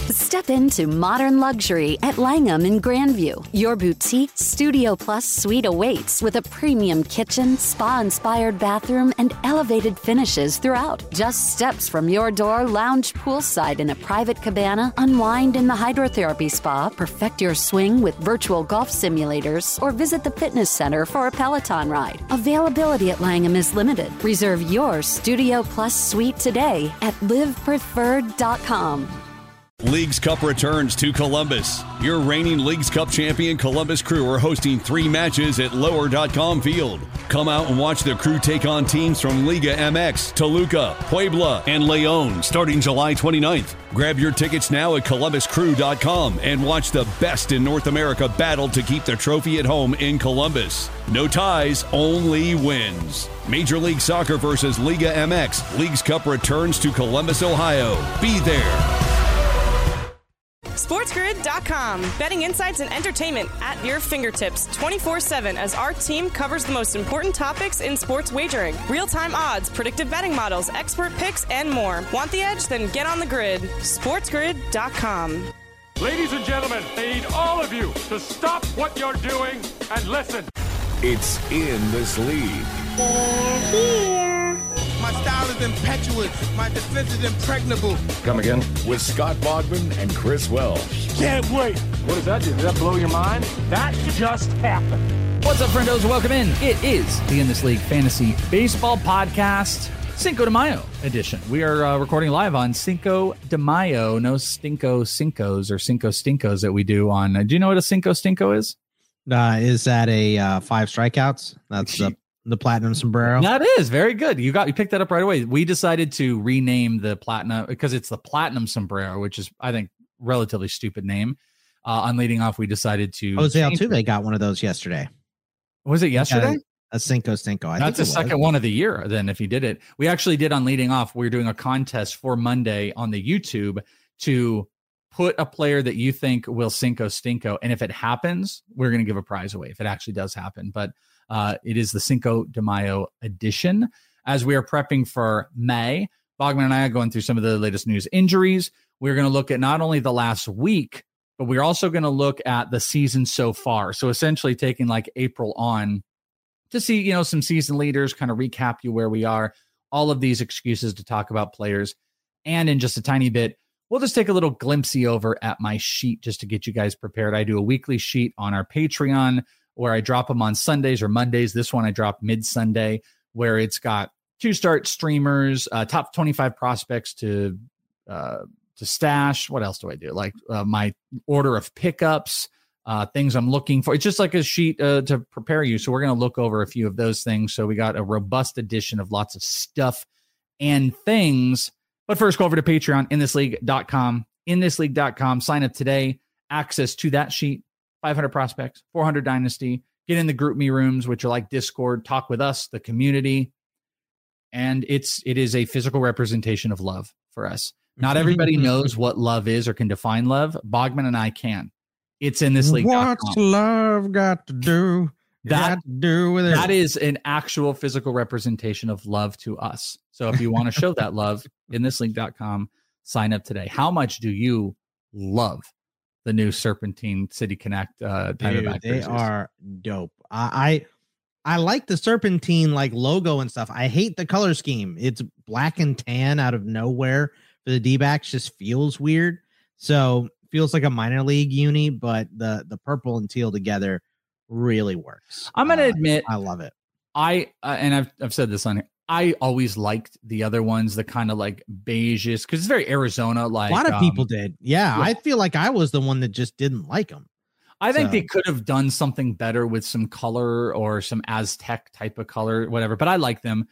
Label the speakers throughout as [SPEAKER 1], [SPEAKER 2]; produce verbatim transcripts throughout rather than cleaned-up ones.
[SPEAKER 1] Step into modern luxury at Langham in Grandview. Your boutique Studio Plus suite awaits with a premium kitchen, spa-inspired bathroom, and elevated finishes throughout. Just steps from your door, lounge poolside in a private cabana, unwind in the hydrotherapy spa, perfect your swing with virtual golf simulators, or visit the fitness center for a Peloton ride. Availability at Langham is limited. Reserve your Studio Plus suite today at live preferred dot com.
[SPEAKER 2] Leagues Cup returns to Columbus. Your reigning Leagues Cup champion Columbus Crew are hosting three matches at lower dot com Field. Come out and watch the Crew take on teams from Liga M X, Toluca, Puebla, and Leon starting July twenty-ninth. Grab your tickets now at columbus crew dot com and watch the best in North America battle to keep the trophy at home in Columbus. No ties, only wins. Major League Soccer versus Liga M X. Leagues Cup returns to Columbus, Ohio. Be there.
[SPEAKER 3] sports grid dot com. Betting insights and entertainment at your fingertips twenty-four seven as our team covers the most important topics in sports wagering. Real-time odds, predictive betting models, expert picks, and more. Want the edge? Then get on the grid. sports grid dot com.
[SPEAKER 4] Ladies and gentlemen, I need all of you to stop what you're doing and listen.
[SPEAKER 5] It's in this league.
[SPEAKER 6] They're here.
[SPEAKER 7] My style is impetuous. My defense is impregnable.
[SPEAKER 5] Come again? With Scott Bogman and Chris Welsh.
[SPEAKER 4] Can't wait. What does that do? Does that blow your mind? That just happened.
[SPEAKER 8] What's up, friendos? Welcome in. It is the In This League Fantasy Baseball Podcast, Cinco de Mayo edition. We are uh, recording live on Cinco de Mayo. No Stinko Cincos or Cinco Stinkos that we do on. Uh, do you know what a Cinco Stinko is?
[SPEAKER 9] Uh, is that a uh, five strikeouts? That's the the platinum sombrero.
[SPEAKER 8] That is very good. You got you picked that up right away. We decided to rename the platinum because it's the platinum sombrero, which is I think relatively stupid name. Uh, on leading off, we decided to.
[SPEAKER 9] Jose Altuve got one of those yesterday.
[SPEAKER 8] Was it yesterday?
[SPEAKER 9] A Cinco Stinko. I
[SPEAKER 8] That's
[SPEAKER 9] think
[SPEAKER 8] the second one of the year. Then, if he did it, we actually did on leading off. We we're doing a contest for Monday on the YouTube to put a player that you think will Cinco Stinko, and if it happens, we're going to give a prize away. If it actually does happen, but. Uh, it is the Cinco de Mayo edition. As we are prepping for May, Bogman and I are going through some of the latest news injuries. We're going to look at not only the last week, but we're also going to look at the season so far. So essentially taking like April on to see, you know, some season leaders, kind of recap you where we are, all of these excuses to talk about players. And in just a tiny bit, we'll just take a little glimpsey over at my sheet just to get you guys prepared. I do a weekly sheet on our Patreon where I drop them on Sundays or Mondays. This one I drop mid-Sunday, where it's got two start streamers, uh, top twenty-five prospects to uh, to stash. What else do I do? Like uh, my order of pickups, uh, things I'm looking for. It's just like a sheet uh, to prepare you. So we're going to look over a few of those things. So we got a robust edition of lots of stuff and things. But first, go over to Patreon, in this league dot com, in this league dot com. Sign up today. Access to that sheet. five hundred prospects, four hundred dynasty, get in the group me rooms, which are like Discord, talk with us, the community. And it's, it is a physical representation of love for us. Not everybody knows what love is or can define love. Bogman and I can. It's in this league.
[SPEAKER 9] What's love got to do?
[SPEAKER 8] That,
[SPEAKER 9] got to do with it.
[SPEAKER 8] That is an actual physical representation of love to us. So if you want to show that love, in this league dot com, sign up today. How much do you love the new Serpentine City Connect uh
[SPEAKER 9] Dude, they are dope. I, I I like the Serpentine like logo and stuff. I hate the color scheme. It's black and tan out of nowhere for the D-backs. Just feels weird. So feels like a minor league uni, but the the purple and teal together really works.
[SPEAKER 8] I'm gonna
[SPEAKER 9] uh,
[SPEAKER 8] admit
[SPEAKER 9] I love it.
[SPEAKER 8] I uh, and I've I've said this on here. I always liked the other ones, the kind of like beiges, because it's very Arizona. Like
[SPEAKER 9] a lot of
[SPEAKER 8] um,
[SPEAKER 9] people did. Yeah,
[SPEAKER 8] yeah,
[SPEAKER 9] I feel like I was the one that just didn't like them.
[SPEAKER 8] I think
[SPEAKER 9] so.
[SPEAKER 8] they could have done something better with some color or some Aztec type of color, whatever. But I like them.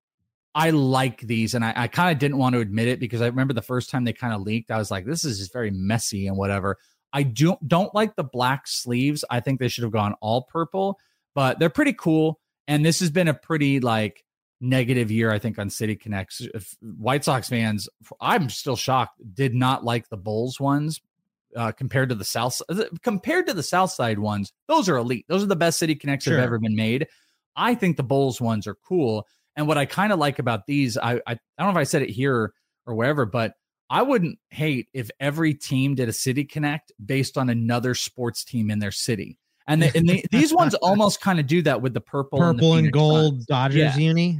[SPEAKER 8] I like these, and I, I kind of didn't want to admit it because I remember the first time they kind of leaked, I was like, this is just very messy and whatever. I do, don't like the black sleeves. I think they should have gone all purple, but they're pretty cool. And this has been a pretty like negative year, I think, on City Connects. If White Sox fans, I'm still shocked, did not like the Bulls ones uh, compared to the South compared to the South Side ones. Those are elite. Those are the best City Connects
[SPEAKER 9] Sure.
[SPEAKER 8] that have ever been made. I think the Bulls ones are cool. And what I kind of like about these, I, I I don't know if I said it here or wherever, but I wouldn't hate if every team did a City Connect based on another sports team in their city. And, the, and the, these ones almost kind of do that with the purple,
[SPEAKER 9] purple
[SPEAKER 8] and,
[SPEAKER 9] and gold
[SPEAKER 8] Suns.
[SPEAKER 9] Dodgers
[SPEAKER 8] yeah.
[SPEAKER 9] uni.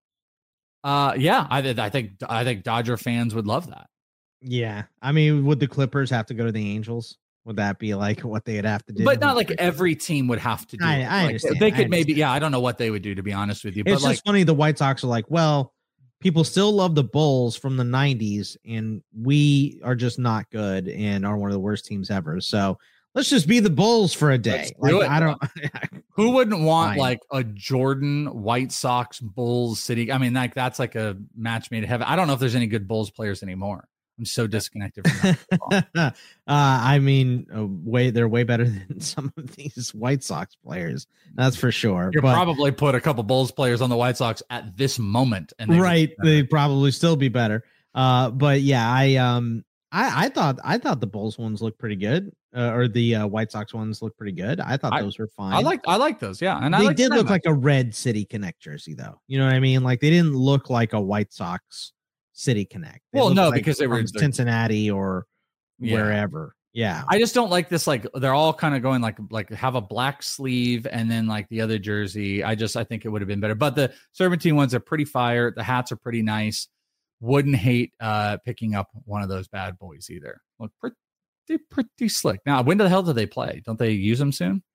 [SPEAKER 8] Uh, yeah, I, I think I think Dodger fans would love that.
[SPEAKER 9] Yeah, I mean, would the Clippers have to go to the Angels? Would that be like what they'd have to do?
[SPEAKER 8] But not like every team would have to do
[SPEAKER 9] I,
[SPEAKER 8] it.
[SPEAKER 9] I
[SPEAKER 8] like
[SPEAKER 9] understand.
[SPEAKER 8] They could
[SPEAKER 9] I
[SPEAKER 8] maybe, yeah, I don't know what they would do, to be honest with you.
[SPEAKER 9] It's
[SPEAKER 8] but
[SPEAKER 9] just
[SPEAKER 8] like,
[SPEAKER 9] funny. The White Sox are like, well, people still love the Bulls from the nineties, and we are just not good and are one of the worst teams ever. So let's just be the Bulls for a day. Like,
[SPEAKER 8] it,
[SPEAKER 9] I don't.
[SPEAKER 8] Who wouldn't want
[SPEAKER 9] Fine.
[SPEAKER 8] like a Jordan White Sox Bulls City? I mean, like that's like a match made in heaven. I don't know if there's any good Bulls players anymore. I'm so disconnected from that.
[SPEAKER 9] uh, I mean, uh, way they're way better than some of these White Sox players. That's for sure.
[SPEAKER 8] You
[SPEAKER 9] but,
[SPEAKER 8] probably put a couple Bulls players on the White Sox at this moment, and they
[SPEAKER 9] right, they'd probably still be better. Uh, but yeah, I um, I, I thought I thought the Bulls ones looked pretty good, uh, or the uh, White Sox ones looked pretty good. I thought
[SPEAKER 8] I,
[SPEAKER 9] those were fine.
[SPEAKER 8] I like I like those, yeah, and
[SPEAKER 9] they
[SPEAKER 8] I like
[SPEAKER 9] did
[SPEAKER 8] the
[SPEAKER 9] look
[SPEAKER 8] match.
[SPEAKER 9] like a red City Connect jersey, though. You know what I mean? Like they didn't look like a White Sox City Connect. They
[SPEAKER 8] well, no,
[SPEAKER 9] like
[SPEAKER 8] because they were
[SPEAKER 9] from Cincinnati or
[SPEAKER 8] yeah.
[SPEAKER 9] wherever. Yeah,
[SPEAKER 8] I just don't like this. Like they're all kind of going like like have a black sleeve and then like the other jersey. I just I think it would have been better. But the Serpentine ones are pretty fire. The hats are pretty nice. Wouldn't hate uh, picking up one of those bad boys either. Look pretty pretty slick. Now, when the hell do they play? Don't they use them soon?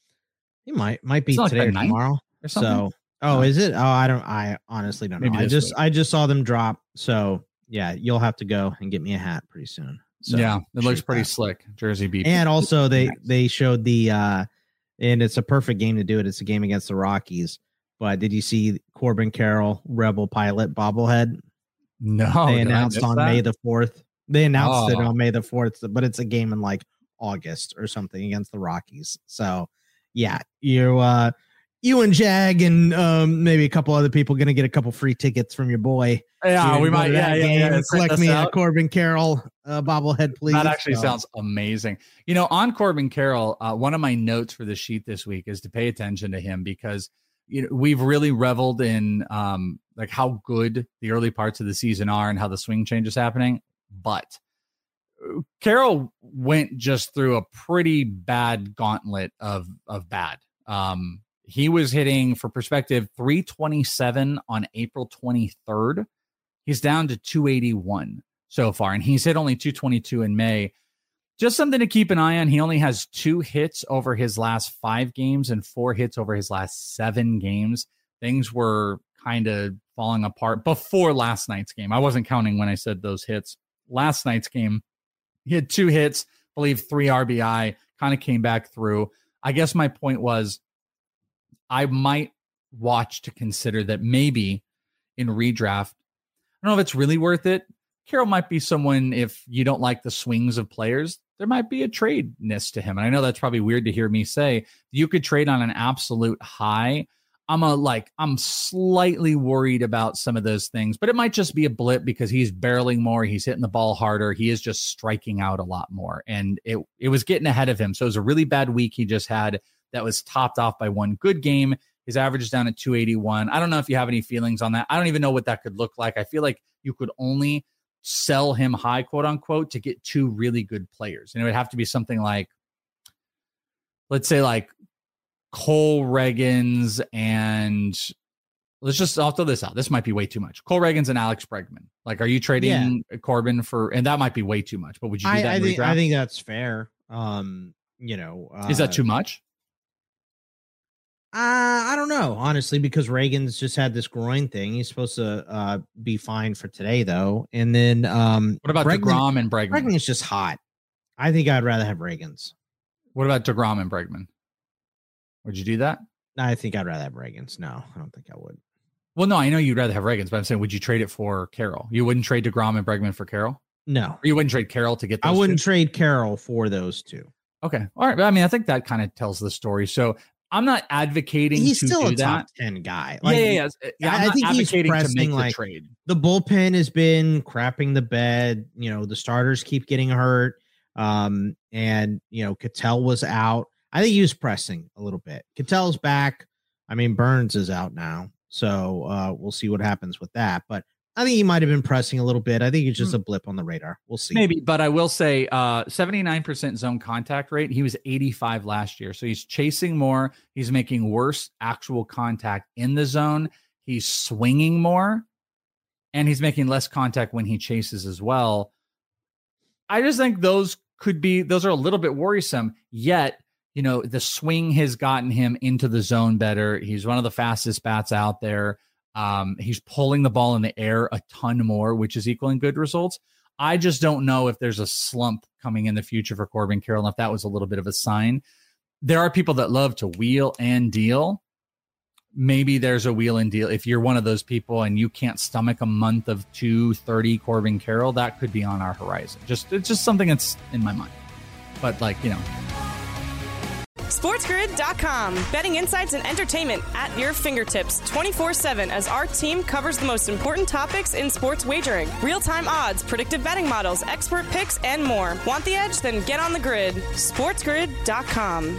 [SPEAKER 9] It might might be
[SPEAKER 8] It's not
[SPEAKER 9] today
[SPEAKER 8] like
[SPEAKER 9] or
[SPEAKER 8] the ninth
[SPEAKER 9] tomorrow
[SPEAKER 8] or something.
[SPEAKER 9] So. Oh, is it? Oh, I don't. I honestly don't know.
[SPEAKER 8] Maybe
[SPEAKER 9] I
[SPEAKER 8] this
[SPEAKER 9] just
[SPEAKER 8] week.
[SPEAKER 9] I just saw them drop. So yeah, you'll have to go and get me a hat pretty soon. So
[SPEAKER 8] yeah, it looks pretty
[SPEAKER 9] that.
[SPEAKER 8] slick. Jersey B P.
[SPEAKER 9] And also they
[SPEAKER 8] Nice.
[SPEAKER 9] they showed the uh and it's a perfect game to do it. It's a game against the Rockies. But did you see Corbin Carroll Rebel Pilot bobblehead?
[SPEAKER 8] No,
[SPEAKER 9] They
[SPEAKER 8] did I
[SPEAKER 9] announced
[SPEAKER 8] miss
[SPEAKER 9] on
[SPEAKER 8] that?
[SPEAKER 9] May the fourth. They announced it
[SPEAKER 8] Oh.
[SPEAKER 9] on May the fourth, but it's a game in like August or something against the Rockies. So yeah, you uh you and Jag and um, maybe a couple other people going to get a couple free tickets from your boy.
[SPEAKER 8] Yeah,
[SPEAKER 9] to
[SPEAKER 8] we
[SPEAKER 9] go
[SPEAKER 8] might.
[SPEAKER 9] to
[SPEAKER 8] Yeah,
[SPEAKER 9] that
[SPEAKER 8] yeah,
[SPEAKER 9] game
[SPEAKER 8] yeah.
[SPEAKER 9] and
[SPEAKER 8] Print
[SPEAKER 9] Select
[SPEAKER 8] this
[SPEAKER 9] me a
[SPEAKER 8] out.
[SPEAKER 9] Corbin Carroll uh, bobblehead, please.
[SPEAKER 8] That actually
[SPEAKER 9] So-
[SPEAKER 8] sounds amazing. You know, on Corbin Carroll, uh, one of my notes for the sheet this week is to pay attention to him because you know we've really reveled in um, like how good the early parts of the season are and how the swing change is happening. But Carroll went just through a pretty bad gauntlet of of bad. Um, he was hitting, for perspective, three twenty-seven on April twenty-third. He's down to two eighty-one so far, and he's hit only two twenty-two in May. Just something to keep an eye on. He only has two hits over his last five games and four hits over his last seven games. Things were kind of falling apart before last night's game. I wasn't counting when I said those hits. Last night's game, he had two hits, I believe three R B I, kind of came back through. I guess my point was I might watch to consider that maybe in redraft, I don't know if it's really worth it. Carroll might be someone, if you don't like the swings of players, there might be a trade-ness to him. And I know that's probably weird to hear me say. You could trade on an absolute high. I'm a like I'm slightly worried about some of those things, but it might just be a blip because he's barreling more, he's hitting the ball harder, he is just striking out a lot more, and it it was getting ahead of him. So it was a really bad week he just had that was topped off by one good game. His average is down at two eighty-one. I don't know if you have any feelings on that. I don't even know what that could look like. I feel like you could only sell him high, quote unquote, to get two really good players, and it would have to be something like, let's say, like Cole Reagans and let's just, I'll throw this out. This might be way too much. Cole Reagans and Alex Bregman. Like, are you trading yeah. Corbin for, and that might be way too much, but would you do that?
[SPEAKER 9] I,
[SPEAKER 8] in
[SPEAKER 9] I think,
[SPEAKER 8] redraft?
[SPEAKER 9] I think that's fair. Um, you know, uh,
[SPEAKER 8] is that too much?
[SPEAKER 9] Uh, I don't know, honestly, because Reagan's just had this groin thing. He's supposed to uh, be fine for today, though. And then, um,
[SPEAKER 8] what about
[SPEAKER 9] Bregman,
[SPEAKER 8] DeGrom and Bregman?
[SPEAKER 9] Bregman is just hot. I think I'd rather have Reagan's.
[SPEAKER 8] What about DeGrom and Bregman? Would you do that?
[SPEAKER 9] I think I'd rather have Reagan's. No, I don't think I would.
[SPEAKER 8] Well, no, I know you'd rather have Reagan's, but I'm saying, would you trade it for Carroll? You wouldn't trade DeGrom and Bregman for Carroll?
[SPEAKER 9] No.
[SPEAKER 8] Or you wouldn't trade Carroll to get those
[SPEAKER 9] I wouldn't
[SPEAKER 8] two?
[SPEAKER 9] trade Carroll for those two.
[SPEAKER 8] Okay. All right. I mean, I think that kind of tells the story. So I'm not advocating
[SPEAKER 9] he's
[SPEAKER 8] to
[SPEAKER 9] still
[SPEAKER 8] do
[SPEAKER 9] a top
[SPEAKER 8] that.
[SPEAKER 9] ten guy.
[SPEAKER 8] Like, yeah, yeah, yeah. yeah I'm
[SPEAKER 9] I
[SPEAKER 8] not
[SPEAKER 9] think he's
[SPEAKER 8] advocating to
[SPEAKER 9] pressing
[SPEAKER 8] make the
[SPEAKER 9] like
[SPEAKER 8] trade.
[SPEAKER 9] The bullpen has been crapping the bed. You know, the starters keep getting hurt. Um, and you know, Cattell was out. I think he was pressing a little bit. Cattell's back. I mean, Burns is out now, so uh, we'll see what happens with that. But I think he might have been pressing a little bit. I think it's just a blip on the radar. We'll see.
[SPEAKER 8] Maybe, but I will say uh, seventy-nine percent zone contact rate. He was eighty-five last year. So he's chasing more. He's making worse actual contact in the zone. He's swinging more, and he's making less contact when he chases as well. I just think those could be, those are a little bit worrisome. Yet, you know, the swing has gotten him into the zone better. He's one of the fastest bats out there. Um, he's pulling the ball in the air a ton more, which is equaling good results. I just don't know if there's a slump coming in the future for Corbin Carroll, and if that was a little bit of a sign. There are people that love to wheel and deal. Maybe there's a wheel and deal. If you're one of those people and you can't stomach a month of two thirty Corbin Carroll, that could be on our horizon. Just it's just something that's in my mind. But like, you know.
[SPEAKER 3] SportsGrid dot com. Betting insights and entertainment at your fingertips twenty-four seven as our team covers the most important topics in sports wagering. Real-time odds, predictive betting models, expert picks, and more. Want the edge? Then get on the grid. SportsGrid dot com.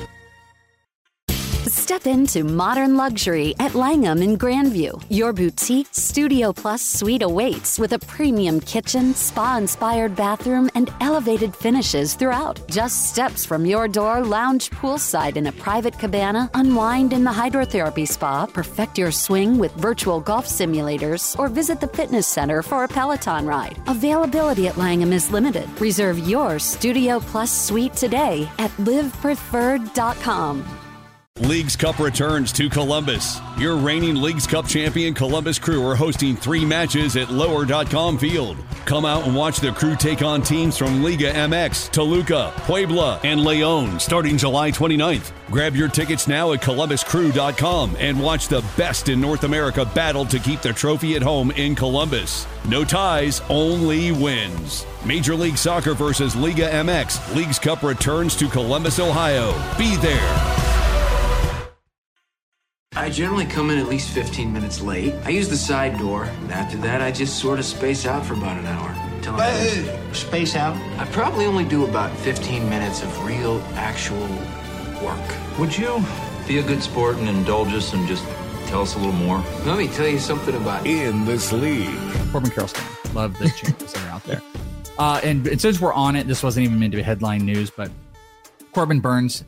[SPEAKER 1] Step into modern luxury at Langham in Grandview. Your boutique Studio Plus suite awaits with a premium kitchen, spa-inspired bathroom, and elevated finishes throughout. Just steps from your door, lounge poolside in a private cabana, unwind in the hydrotherapy spa, perfect your swing with virtual golf simulators, or visit the fitness center for a Peloton ride. Availability at Langham is limited. Reserve your Studio Plus suite today at live preferred dot com.
[SPEAKER 2] Leagues Cup returns to Columbus. Your reigning Leagues Cup champion Columbus Crew are hosting three matches at lower dot com field. Come out and watch the Crew take on teams from Liga M X, Toluca, Puebla, and Leon starting July twenty-ninth. Grab your tickets now at columbus crew dot com and watch the best in North America battle to keep the trophy at home in Columbus. No ties, only wins. Major League Soccer versus Liga M X. Leagues Cup returns to Columbus, Ohio. Be there.
[SPEAKER 10] I generally come in at least fifteen minutes late. I use the side door, and after that, I just sort of space out for about an hour. Until I
[SPEAKER 11] uh, space out?
[SPEAKER 10] I probably only do about fifteen minutes of real, actual work.
[SPEAKER 11] Would you be a good sport and indulge us and just tell us a little more?
[SPEAKER 10] Let me tell you something about
[SPEAKER 5] In This League.
[SPEAKER 8] Corbin Carroll stand. Love the changes that are out there. Uh, and, and since we're on it, this wasn't even meant to be headline news, but Corbin Burnes,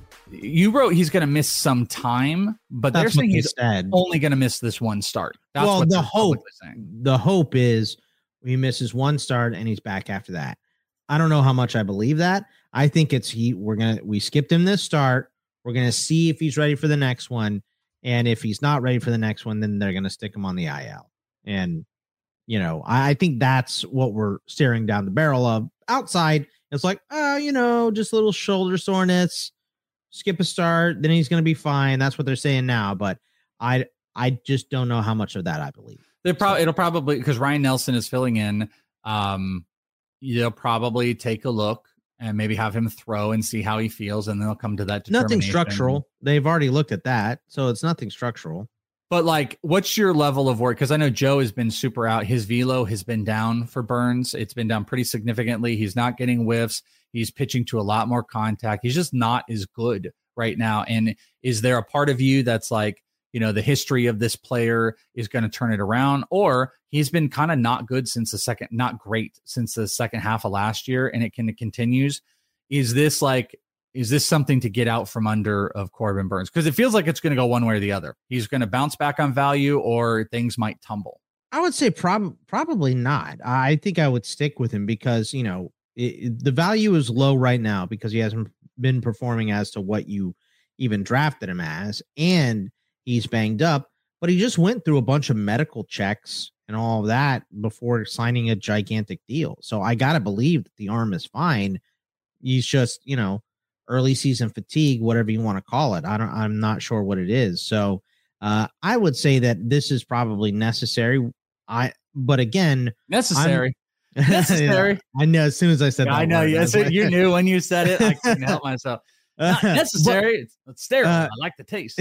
[SPEAKER 8] you wrote he's going to miss some time, but
[SPEAKER 9] That's
[SPEAKER 8] they're saying
[SPEAKER 9] they
[SPEAKER 8] he's
[SPEAKER 9] said.
[SPEAKER 8] only going to miss this one start. That's
[SPEAKER 9] well,
[SPEAKER 8] what
[SPEAKER 9] the
[SPEAKER 8] they're
[SPEAKER 9] hope,
[SPEAKER 8] saying.
[SPEAKER 9] the hope is he misses one start and he's back after that. I don't know how much I believe that. I think it's he. We're gonna we skipped him this start. We're gonna see if he's ready for the next one, and if he's not ready for the next one, then they're gonna stick him on the I L. And you know, I, I think that's what we're staring down the barrel of. Outside, it's like, oh, you know, just little shoulder soreness. Skip a start, then he's going to be fine. That's what they're saying now. But I, I just don't know how much of that I believe.
[SPEAKER 8] They probably it'll probably because Ryan Nelson is filling in. Um, they'll probably take a look and maybe have him throw and see how he feels, and then they'll come to that.
[SPEAKER 9] Nothing structural. They've already looked at that, so it's nothing structural.
[SPEAKER 8] But like, what's your level of work? Because I know Joe has been super out. His velo has been down for Burnes. It's been down pretty significantly. He's not getting whiffs. He's pitching to a lot more contact. He's just not as good right now. And is there a part of you that's like, you know, the history of this player is going to turn it around? Or he's been kind of not good since the second, not great since the second half of last year, and it can it continues. Is this like, is this something to get out from under of Corbin Burnes? Because it feels like it's going to go one way or the other. He's going to bounce back on value, or things might tumble.
[SPEAKER 9] I would say prob- probably not. I think I would stick with him because, you know, it, the value is low right now because he hasn't been performing as to what you even drafted him as, and he's banged up, but he just went through a bunch of medical checks and all of that before signing a gigantic deal. So I got to believe that the arm is fine. He's just, you know, early season fatigue, whatever you want to call it. I don't, I'm not sure what it is. So uh, I would say that this is probably necessary. I, but again,
[SPEAKER 8] necessary. Necessary.
[SPEAKER 9] I know. As soon as I said,
[SPEAKER 8] yeah,
[SPEAKER 9] that
[SPEAKER 8] I know.
[SPEAKER 9] word,
[SPEAKER 8] Yes,
[SPEAKER 9] like,
[SPEAKER 8] you knew when you said it. I couldn't help myself. Not necessary. But, it's, it's sterile. Uh, I like the taste.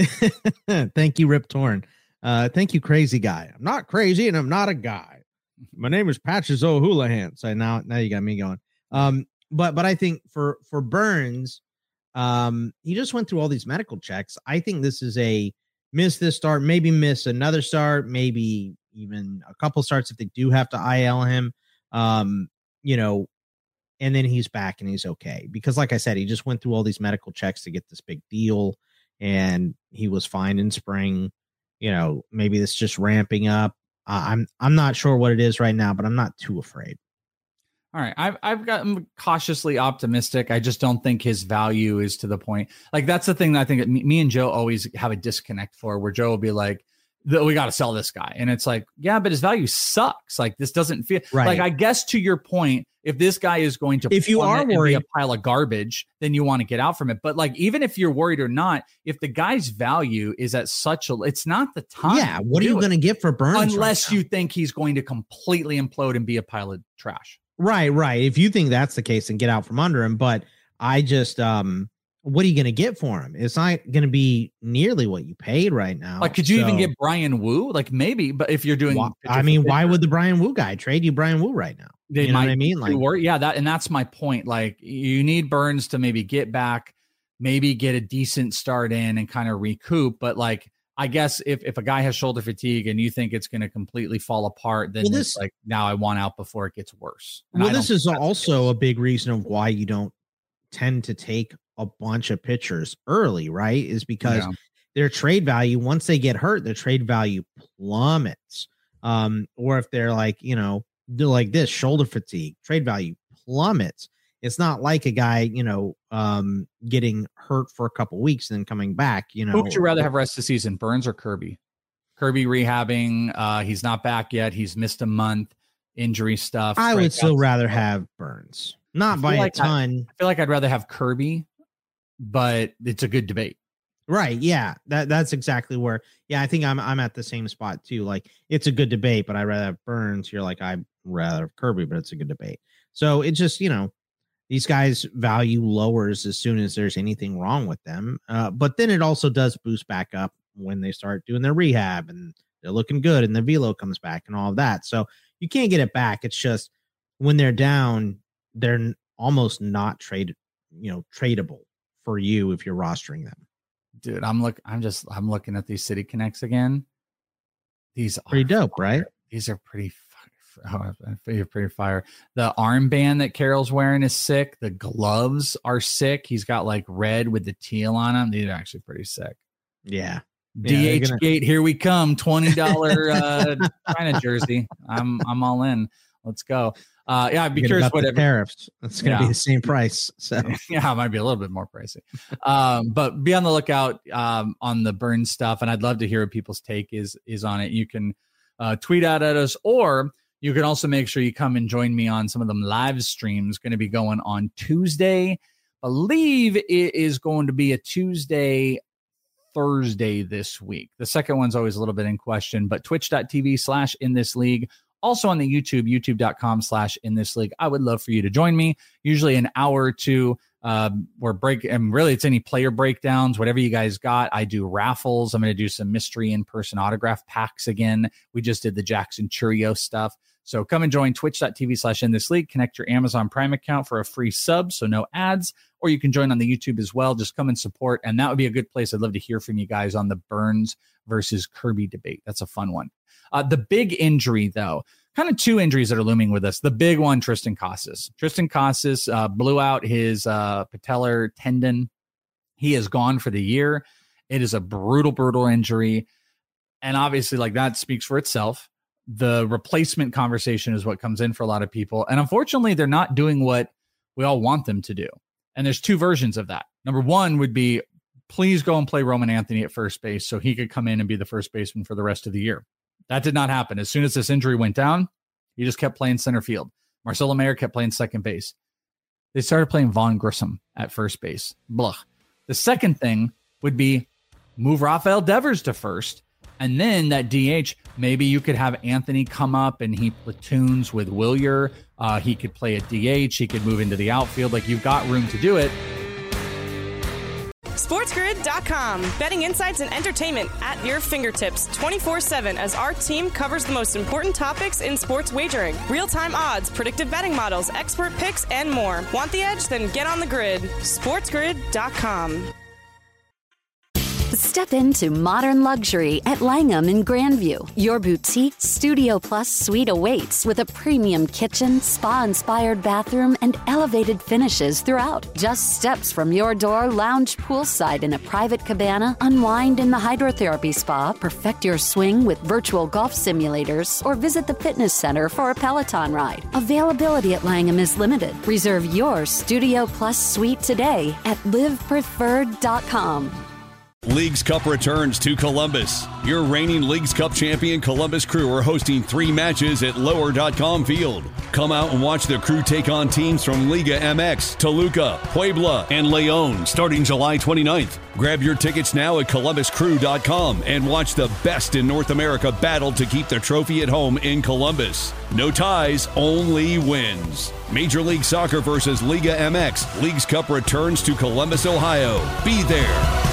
[SPEAKER 9] Thank you, Rip Torn. Uh, thank you, crazy guy. I'm not crazy, and I'm not a guy. My name is Patches O'Houlihan. So now, now you got me going. Um, but but I think for for Burnes, um, he just went through all these medical checks. I think this is a miss this start, maybe miss another start, maybe even a couple starts if they do have to I L him. Um, you know, and then he's back and he's okay. Because like I said, he just went through all these medical checks to get this big deal, and he was fine in spring. You know, maybe it's just ramping up. Uh, I'm I'm not sure what it is right now, but I'm not too afraid.
[SPEAKER 8] All right, I've I've got I'm cautiously optimistic. I just don't think his value is to the point. Like that's the thing that I think me, me and Joe always have a disconnect for, where Joe will be like, "We got to sell this guy," and it's like, yeah, but his value sucks. Like this doesn't feel right. Like I guess to your point, if this guy is going to
[SPEAKER 9] if you are worried
[SPEAKER 8] a pile of garbage, then you want to get out from it. But like even if you're worried or not, if the guy's value is at such a, it's not the time.
[SPEAKER 9] Yeah, what are you going to get for Burns?
[SPEAKER 8] Unless
[SPEAKER 9] right
[SPEAKER 8] you think he's going to completely implode and be a pile of trash.
[SPEAKER 9] Right, right. If you think that's the case, then get out from under him. But I just, um, what are you going to get for him? It's not going to be nearly what you paid right now.
[SPEAKER 8] Like, could you
[SPEAKER 9] so,
[SPEAKER 8] even get Brian Wu? Like, maybe, but if you're doing,
[SPEAKER 9] why, I mean, why would the Brian Wu guy trade you Brian Wu right now?
[SPEAKER 8] They
[SPEAKER 9] you know
[SPEAKER 8] might
[SPEAKER 9] what I mean? Like,
[SPEAKER 8] worry. Yeah, that and that's my point. Like, you need Burns to maybe get back, maybe get a decent start in and kind of recoup. But like, I guess if, if a guy has shoulder fatigue and you think it's going to completely fall apart, then well, this, it's like, now I want out before it gets worse. And
[SPEAKER 9] well, this is also a big reason of why you don't tend to take a bunch of pitchers early, right? Is because yeah. their trade value, once they get hurt, their trade value plummets. Um, or if they're like, you know, they're like this shoulder fatigue, trade value plummets. It's not like a guy, you know, um, getting hurt for a couple weeks and then coming back. You know,
[SPEAKER 8] who would you rather have rest of the season, Burns or Kirby? Kirby rehabbing. Uh, he's not back yet. He's missed a month. Injury stuff.
[SPEAKER 9] I would still rather have Burns, not by
[SPEAKER 8] like
[SPEAKER 9] a ton.
[SPEAKER 8] I, I feel like I'd rather have Kirby, but it's a good debate.
[SPEAKER 9] Right. Yeah. That that's exactly where. Yeah, I think I'm I'm at the same spot too. Like it's a good debate, but I'd rather have Burns. You're like I'd rather have Kirby, but it's a good debate. So it just, you know. These guys' value lowers as soon as there's anything wrong with them. Uh, but then it also does boost back up when they start doing their rehab and they're looking good and the velo comes back and all of that. So you can't get it back. It's just when they're down, they're almost not traded, you know, tradable for you if you're rostering them.
[SPEAKER 8] Dude, I'm look. I'm just. I'm looking at these City Connects again. These are
[SPEAKER 9] pretty dope, fire. Right?
[SPEAKER 8] These are pretty. Oh, pretty fire. The armband that Carroll's wearing is sick. The gloves are sick. He's got like red with the teal on them. These are actually pretty sick.
[SPEAKER 9] Yeah.
[SPEAKER 8] D H yeah, Gate, gonna... here we come. twenty dollars uh, China jersey. I'm I'm all in. Let's go. Uh, yeah, I'd be curious what
[SPEAKER 9] tariffs. It's going to yeah. be the same price. So
[SPEAKER 8] yeah, it might be a little bit more pricey. Um, but be on the lookout um, on the Burns stuff, and I'd love to hear what people's take is is on it. You can uh, tweet out at us, or you can also make sure you come and join me on some of them live streams. Going to be going on Tuesday. I believe it is going to be a Tuesday, Thursday this week. The second one's always a little bit in question, but twitch.tv slash in this league. Also on the YouTube, youtube.com slash in this league. I would love for you to join me. Usually an hour or two. Um, we're break and really it's any player breakdowns, whatever you guys got. I do raffles. I'm going to do some mystery in-person autograph packs again. We just did the Jackson Churio stuff. So come and join twitch.tv slash in this league. Connect your Amazon Prime account for a free sub, so no ads. Or you can join on the YouTube as well. Just come and support. And that would be a good place. I'd love to hear from you guys on the Burns versus Kirby debate. That's a fun one. Uh, the big injury, though, kind of two injuries that are looming with us. The big one, Triston Casas. Triston Casas uh, blew out his uh, patellar tendon. He is gone for the year. It is a brutal, brutal injury. And obviously, like that speaks for itself. The replacement conversation is what comes in for a lot of people. And unfortunately, they're not doing what we all want them to do. And there's two versions of that. Number one would be, please go and play Roman Anthony at first base so he could come in and be the first baseman for the rest of the year. That did not happen. As soon as this injury went down, he just kept playing center field. Marcelo Mayer kept playing second base. They started playing Vaughn Grissom at first base. Blah. The second thing would be move Rafael Devers to first. And then that D H, maybe you could have Anthony come up and he platoons with Wilyer. Uh, he could play at D H. He could move into the outfield. Like, you've got room to do it.
[SPEAKER 3] SportsGrid dot com. Betting insights and entertainment at your fingertips twenty-four seven as our team covers the most important topics in sports wagering. Real-time odds, predictive betting models, expert picks, and more. Want the edge? Then get on the grid. SportsGrid dot com.
[SPEAKER 1] Step into modern luxury at Langham in Grandview. Your boutique Studio Plus suite awaits with a premium kitchen, spa-inspired bathroom, and elevated finishes throughout. Just steps from your door, lounge poolside in a private cabana, unwind in the hydrotherapy spa, perfect your swing with virtual golf simulators, or visit the fitness center for a Peloton ride. Availability at Langham is limited. Reserve your Studio Plus suite today at live preferred dot com.
[SPEAKER 2] Leagues Cup returns to Columbus. Your reigning Leagues Cup champion Columbus Crew are hosting three matches at lower dot com field. Come out and watch the Crew take on teams from Liga M X, Toluca, Puebla, and Leon starting July twenty-ninth. Grab your tickets now at columbus crew dot com and watch the best in North America battle to keep the trophy at home in Columbus. No ties, only wins. Major League Soccer versus Liga M X. Leagues Cup returns to Columbus, Ohio. Be there.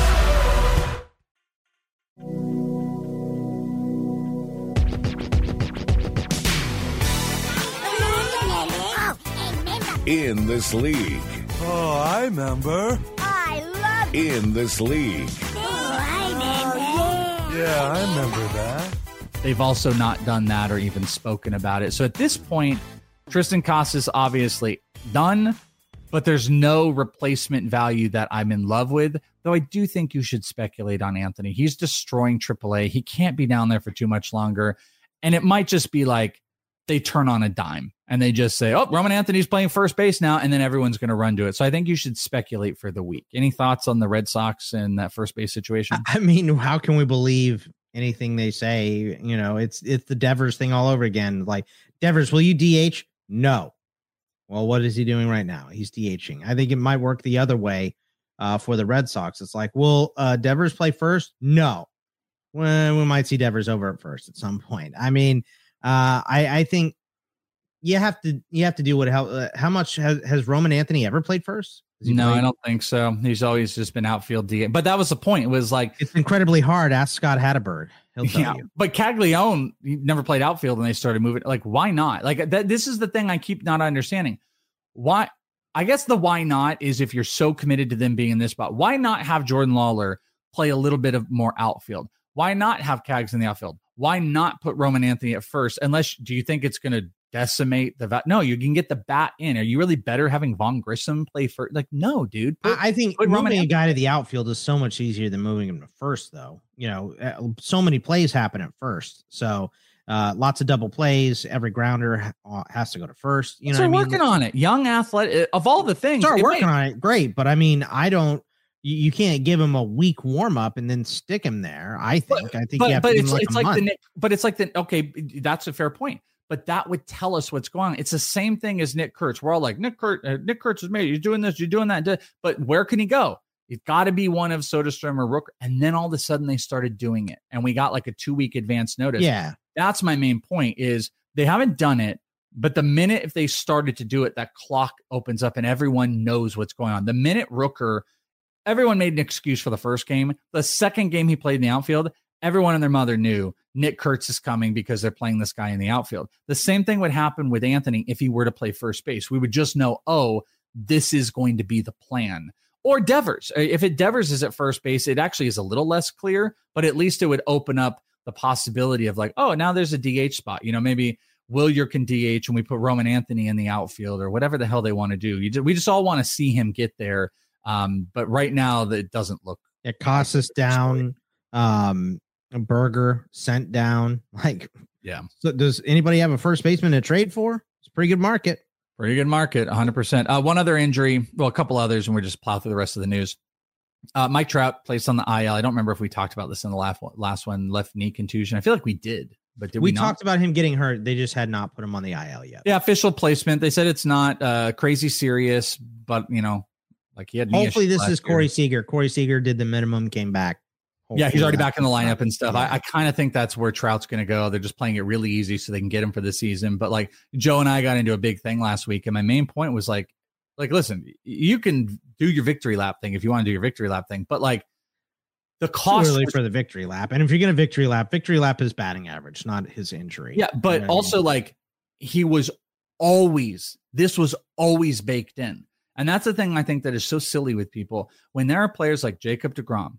[SPEAKER 5] In this league.
[SPEAKER 12] Oh, I remember.
[SPEAKER 6] I love it.
[SPEAKER 5] In this league.
[SPEAKER 6] Oh, I remember.
[SPEAKER 12] Yeah, I remember that.
[SPEAKER 8] They've also not done that or even spoken about it. So at this point, Tristan Casas obviously done, but there's no replacement value that I'm in love with, though I do think you should speculate on Anthony. He's destroying triple A. He can't be down there for too much longer. And it might just be like they turn on a dime and they just say, oh, Roman Anthony's playing first base now, and then everyone's going to run to it. So I think you should speculate for the week. Any thoughts on the Red Sox and that first base situation?
[SPEAKER 9] I mean, how can we believe anything they say? You know, it's it's the Devers thing all over again. Like, Devers, will you D H? No. Well, what is he doing right now? He's DHing. I think it might work the other way uh, for the Red Sox. It's like, will uh, Devers play first? No. Well, we might see Devers over at first at some point. I mean, uh, I, I think you have to you have to do what how uh, how much has, has Roman Anthony ever played first?
[SPEAKER 8] No,
[SPEAKER 9] played?
[SPEAKER 8] I don't think so. He's always just been outfield D H. But that was the point. It was like
[SPEAKER 9] it's incredibly hard. Ask Scott Hatterberg. He'll tell
[SPEAKER 8] yeah,
[SPEAKER 9] you.
[SPEAKER 8] But Caglione, he never played outfield and they started moving. Like, why not? Like that. This is the thing I keep not understanding. Why? I guess the why not is if you're so committed to them being in this spot, why not have Jordan Lawler play a little bit of more outfield? Why not have Cags in the outfield? Why not put Roman Anthony at first? Unless, do you think it's going to decimate the bat? No, you can get the bat in. Are you really better having Vaughn Grissom play first? Like, no, dude.
[SPEAKER 9] Put, I think
[SPEAKER 8] moving
[SPEAKER 9] Roman a guy
[SPEAKER 8] Anthony.
[SPEAKER 9] to the outfield is so much easier than moving him to first, though. You know, so many plays happen at first. So uh, lots of double plays. Every grounder ha- has to go to first. You know,
[SPEAKER 8] Start
[SPEAKER 9] what I mean?
[SPEAKER 8] working on it. Young athlete of all the things.
[SPEAKER 9] Start
[SPEAKER 8] it
[SPEAKER 9] working
[SPEAKER 8] might-
[SPEAKER 9] on it. Great. But I mean, I don't. You, you can't give him a week warm up and then stick him there. I think.
[SPEAKER 8] But,
[SPEAKER 9] I think.
[SPEAKER 8] But,
[SPEAKER 9] you have
[SPEAKER 8] but
[SPEAKER 9] to give
[SPEAKER 8] it's
[SPEAKER 9] him like
[SPEAKER 8] it's
[SPEAKER 9] a
[SPEAKER 8] like
[SPEAKER 9] month.
[SPEAKER 8] the Nick. But it's like the okay. That's a fair point. But that would tell us what's going on. It's the same thing as Nick Kurtz. We're all like, Nick Kurtz, uh, Nick Kurtz is made. You're doing this, you're doing that. But where can he go? It's got to be one of Soderstrom or Rook. And then all of a sudden they started doing it. And we got like a two week advance notice.
[SPEAKER 9] Yeah.
[SPEAKER 8] That's my main point is they haven't done it. But the minute if they started to do it, that clock opens up and everyone knows what's going on. The minute Rooker, everyone made an excuse for the first game. The second game he played in the outfield, everyone and their mother knew Nick Kurtz is coming because they're playing this guy in the outfield. The same thing would happen with Anthony if he were to play first base. We would just know, oh, this is going to be the plan. Or Devers. If it Devers is at first base, it actually is a little less clear, but at least it would open up the possibility of like, oh, now there's a D H spot. You know, maybe Wilyer can D H and we put Roman Anthony in the outfield or whatever the hell they want to do. You just, we just all want to see him get there. Um, but right now, that doesn't look.
[SPEAKER 9] It costs us down. Um, a burger sent down. Like,
[SPEAKER 8] yeah.
[SPEAKER 9] So does anybody have a first baseman to trade for? It's a pretty good market.
[SPEAKER 8] Pretty good market, one hundred percent. Uh, one other injury, well, a couple others, and we'll just plow through the rest of the news. Uh, Mike Trout placed on the I L. I don't remember if we talked about this in the last one, last one, left knee contusion. I feel like we did, but did we,
[SPEAKER 9] we
[SPEAKER 8] not?
[SPEAKER 9] talked about him getting hurt. They just had not put him on the I L yet.
[SPEAKER 8] Yeah, official placement. They said it's not uh, crazy serious, but, you know, like he had knee
[SPEAKER 9] Hopefully
[SPEAKER 8] issues
[SPEAKER 9] this is
[SPEAKER 8] last year.
[SPEAKER 9] Corey Seager. Corey Seager did the minimum, came back.
[SPEAKER 8] Yeah, he's already back in the
[SPEAKER 9] Hopefully
[SPEAKER 8] lineup and stuff.
[SPEAKER 9] Yeah.
[SPEAKER 8] I, I kind of think that's where Trout's going to go. They're just playing it really easy so they can get him for the season. But like Joe and I got into a big thing last week, and my main point was like, like, listen, you can do your victory lap thing if you want to do your victory lap thing, but like the cost
[SPEAKER 9] really
[SPEAKER 8] was,
[SPEAKER 9] for the victory lap. And if you're going to victory lap, victory lap is batting average, not his injury.
[SPEAKER 8] yeah, but
[SPEAKER 9] You know what I
[SPEAKER 8] also
[SPEAKER 9] mean?
[SPEAKER 8] like he was always, this was always baked in. And that's the thing I think that is so silly with people when there are players like Jacob deGrom,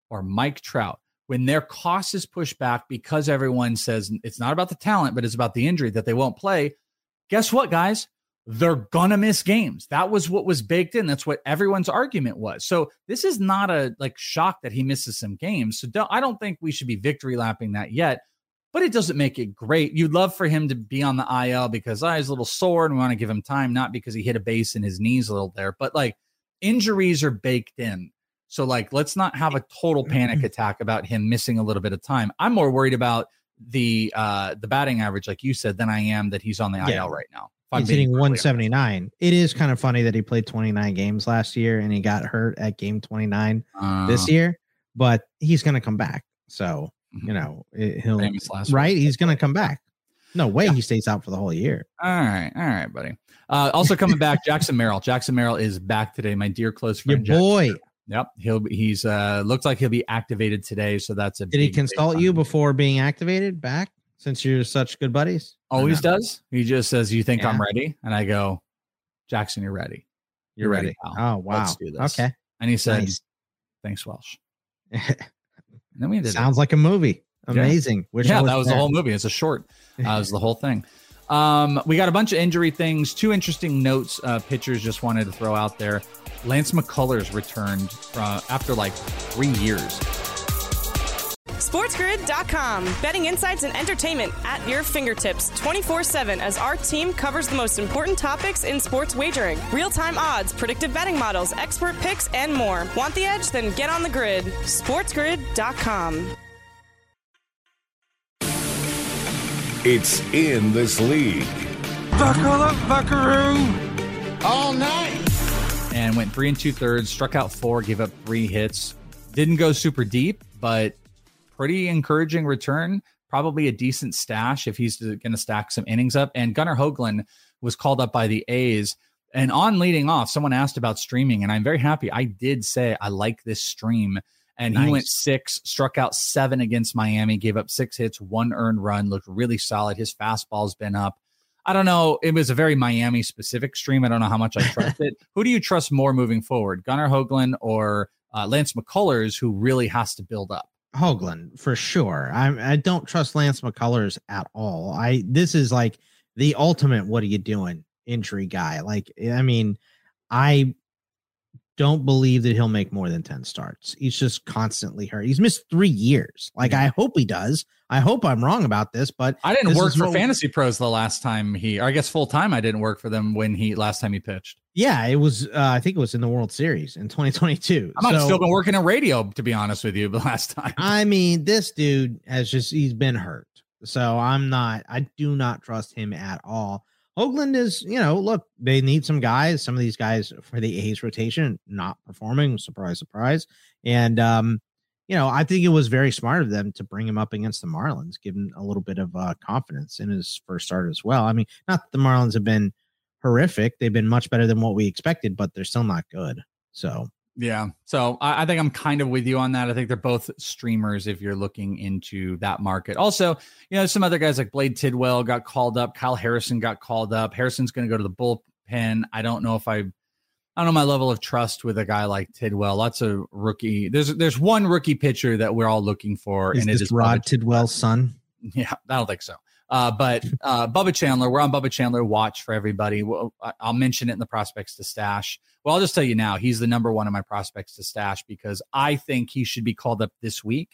[SPEAKER 8] or Mike Trout, when their cost is pushed back because everyone says it's not about the talent, but it's about the injury that they won't play, guess what, guys? They're going to miss games. That was what was baked in. That's what everyone's argument was. So this is not a like shock that he misses some games. So don't, I don't think we should be victory lapping that yet, but it doesn't make it great. You'd love for him to be on the I L because oh, he's a little sore and we want to give him time, not because he hit a base in his knees a little there, but like injuries are baked in. So like, let's not have a total panic attack about him missing a little bit of time. I'm more worried about the, uh, the batting average, like you said, than I am that he's on the yeah. I L right now.
[SPEAKER 9] He's hitting one seventy-nine. It is kind of funny that he played twenty-nine games last year and he got hurt at game twenty-nine uh, this year, but he's going to come back. So, you know, it, he'll right. He's going to come back. No way. Yeah. He stays out for the whole year.
[SPEAKER 8] All right. All right, buddy. Uh, also coming back, Jackson Merrill. Jackson Merrill is back today. My dear close friend.
[SPEAKER 9] Your boy.
[SPEAKER 8] Jackson. Yep. He'll he's uh looks like he'll be activated today. So that's a
[SPEAKER 9] did he consult you before being activated back since you're such good buddies?
[SPEAKER 8] Always no? does. He just says, you think yeah. I'm ready? And I go, Jackson, you're ready. You're, you're ready. ready
[SPEAKER 9] pal. Oh, wow.
[SPEAKER 8] Let's do this.
[SPEAKER 9] Okay.
[SPEAKER 8] And he said, nice. Thanks, Welsh. And then we did
[SPEAKER 9] Sounds
[SPEAKER 8] it.
[SPEAKER 9] like a movie. Amazing.
[SPEAKER 8] Yeah,
[SPEAKER 9] Wish
[SPEAKER 8] yeah
[SPEAKER 9] was
[SPEAKER 8] that was
[SPEAKER 9] there.
[SPEAKER 8] the whole movie. It's a short. Uh, it was the whole thing. Um, we got a bunch of injury things. Two interesting notes. Uh, pitchers just wanted to throw out there. Lance McCullers returned uh, after like three years.
[SPEAKER 3] SportsGrid dot com. Betting insights and entertainment at your fingertips twenty-four seven as our team covers the most important topics in sports wagering. Real-time odds, predictive betting models, expert picks, and more. Want the edge? Then get on the grid. SportsGrid dot com.
[SPEAKER 5] It's in this league.
[SPEAKER 7] Buckle up, buckaroo. All night.
[SPEAKER 8] And went three and two thirds, struck out four, gave up three hits. Didn't go super deep, but pretty encouraging return. Probably a decent stash if he's going to stack some innings up. And Gunnar Hoagland was called up by the A's. And on leading off, someone asked about streaming, and I'm very happy. I did say I like this stream. And nice. He went six, struck out seven against Miami, gave up six hits, one earned run, looked really solid. His fastball's been up. I don't know. It was a very Miami specific stream. I don't know how much I trust it. Who do you trust more moving forward, Gunnar Hoagland or uh, Lance McCullers, who really has to build up?
[SPEAKER 9] Hoagland for sure. I I don't trust Lance McCullers at all. I this is like the ultimate what are you doing injury guy. Like, I mean, I don't believe that he'll make more than ten starts. He's just constantly hurt. He's missed three years. Like, I hope he does. I hope I'm wrong about this, but
[SPEAKER 8] I didn't work for Fantasy Pros the last time he, or I guess full time. I didn't work for them when he last time he pitched.
[SPEAKER 9] Yeah, it was. Uh, I think it was in the World Series in twenty twenty-two.
[SPEAKER 8] I might have so, still been working in radio, to be honest with you, the last time.
[SPEAKER 9] I mean, this dude has just he's been hurt, so I'm not. I do not trust him at all. Hoagland is, you know, look, they need some guys. Some of these guys for the A's rotation not performing. Surprise, surprise. And, um, you know, I think it was very smart of them to bring him up against the Marlins, give him a little bit of uh, confidence in his first start as well. I mean, not that the Marlins have been horrific. They've been much better than what we expected, but they're still not good. So,
[SPEAKER 8] yeah. So I, I think I'm kind of with you on that. I think they're both streamers if you're looking into that market. Also, you know, some other guys like Blade Tidwell got called up. Kyle Harrison got called up. Harrison's going to go to the bullpen. I don't know if I, I don't know my level of trust with a guy like Tidwell. Lots of rookie. There's there's one rookie pitcher that we're all looking for.
[SPEAKER 9] Is
[SPEAKER 8] and
[SPEAKER 9] this
[SPEAKER 8] it is
[SPEAKER 9] Rod Tidwell's son?
[SPEAKER 8] Yeah, I don't think so. Uh, but uh, Bubba Chandler, we're on Bubba Chandler watch for everybody. We'll, I'll mention it in the prospects to stash. Well, I'll just tell you now, he's the number one in my prospects to stash because I think he should be called up this week.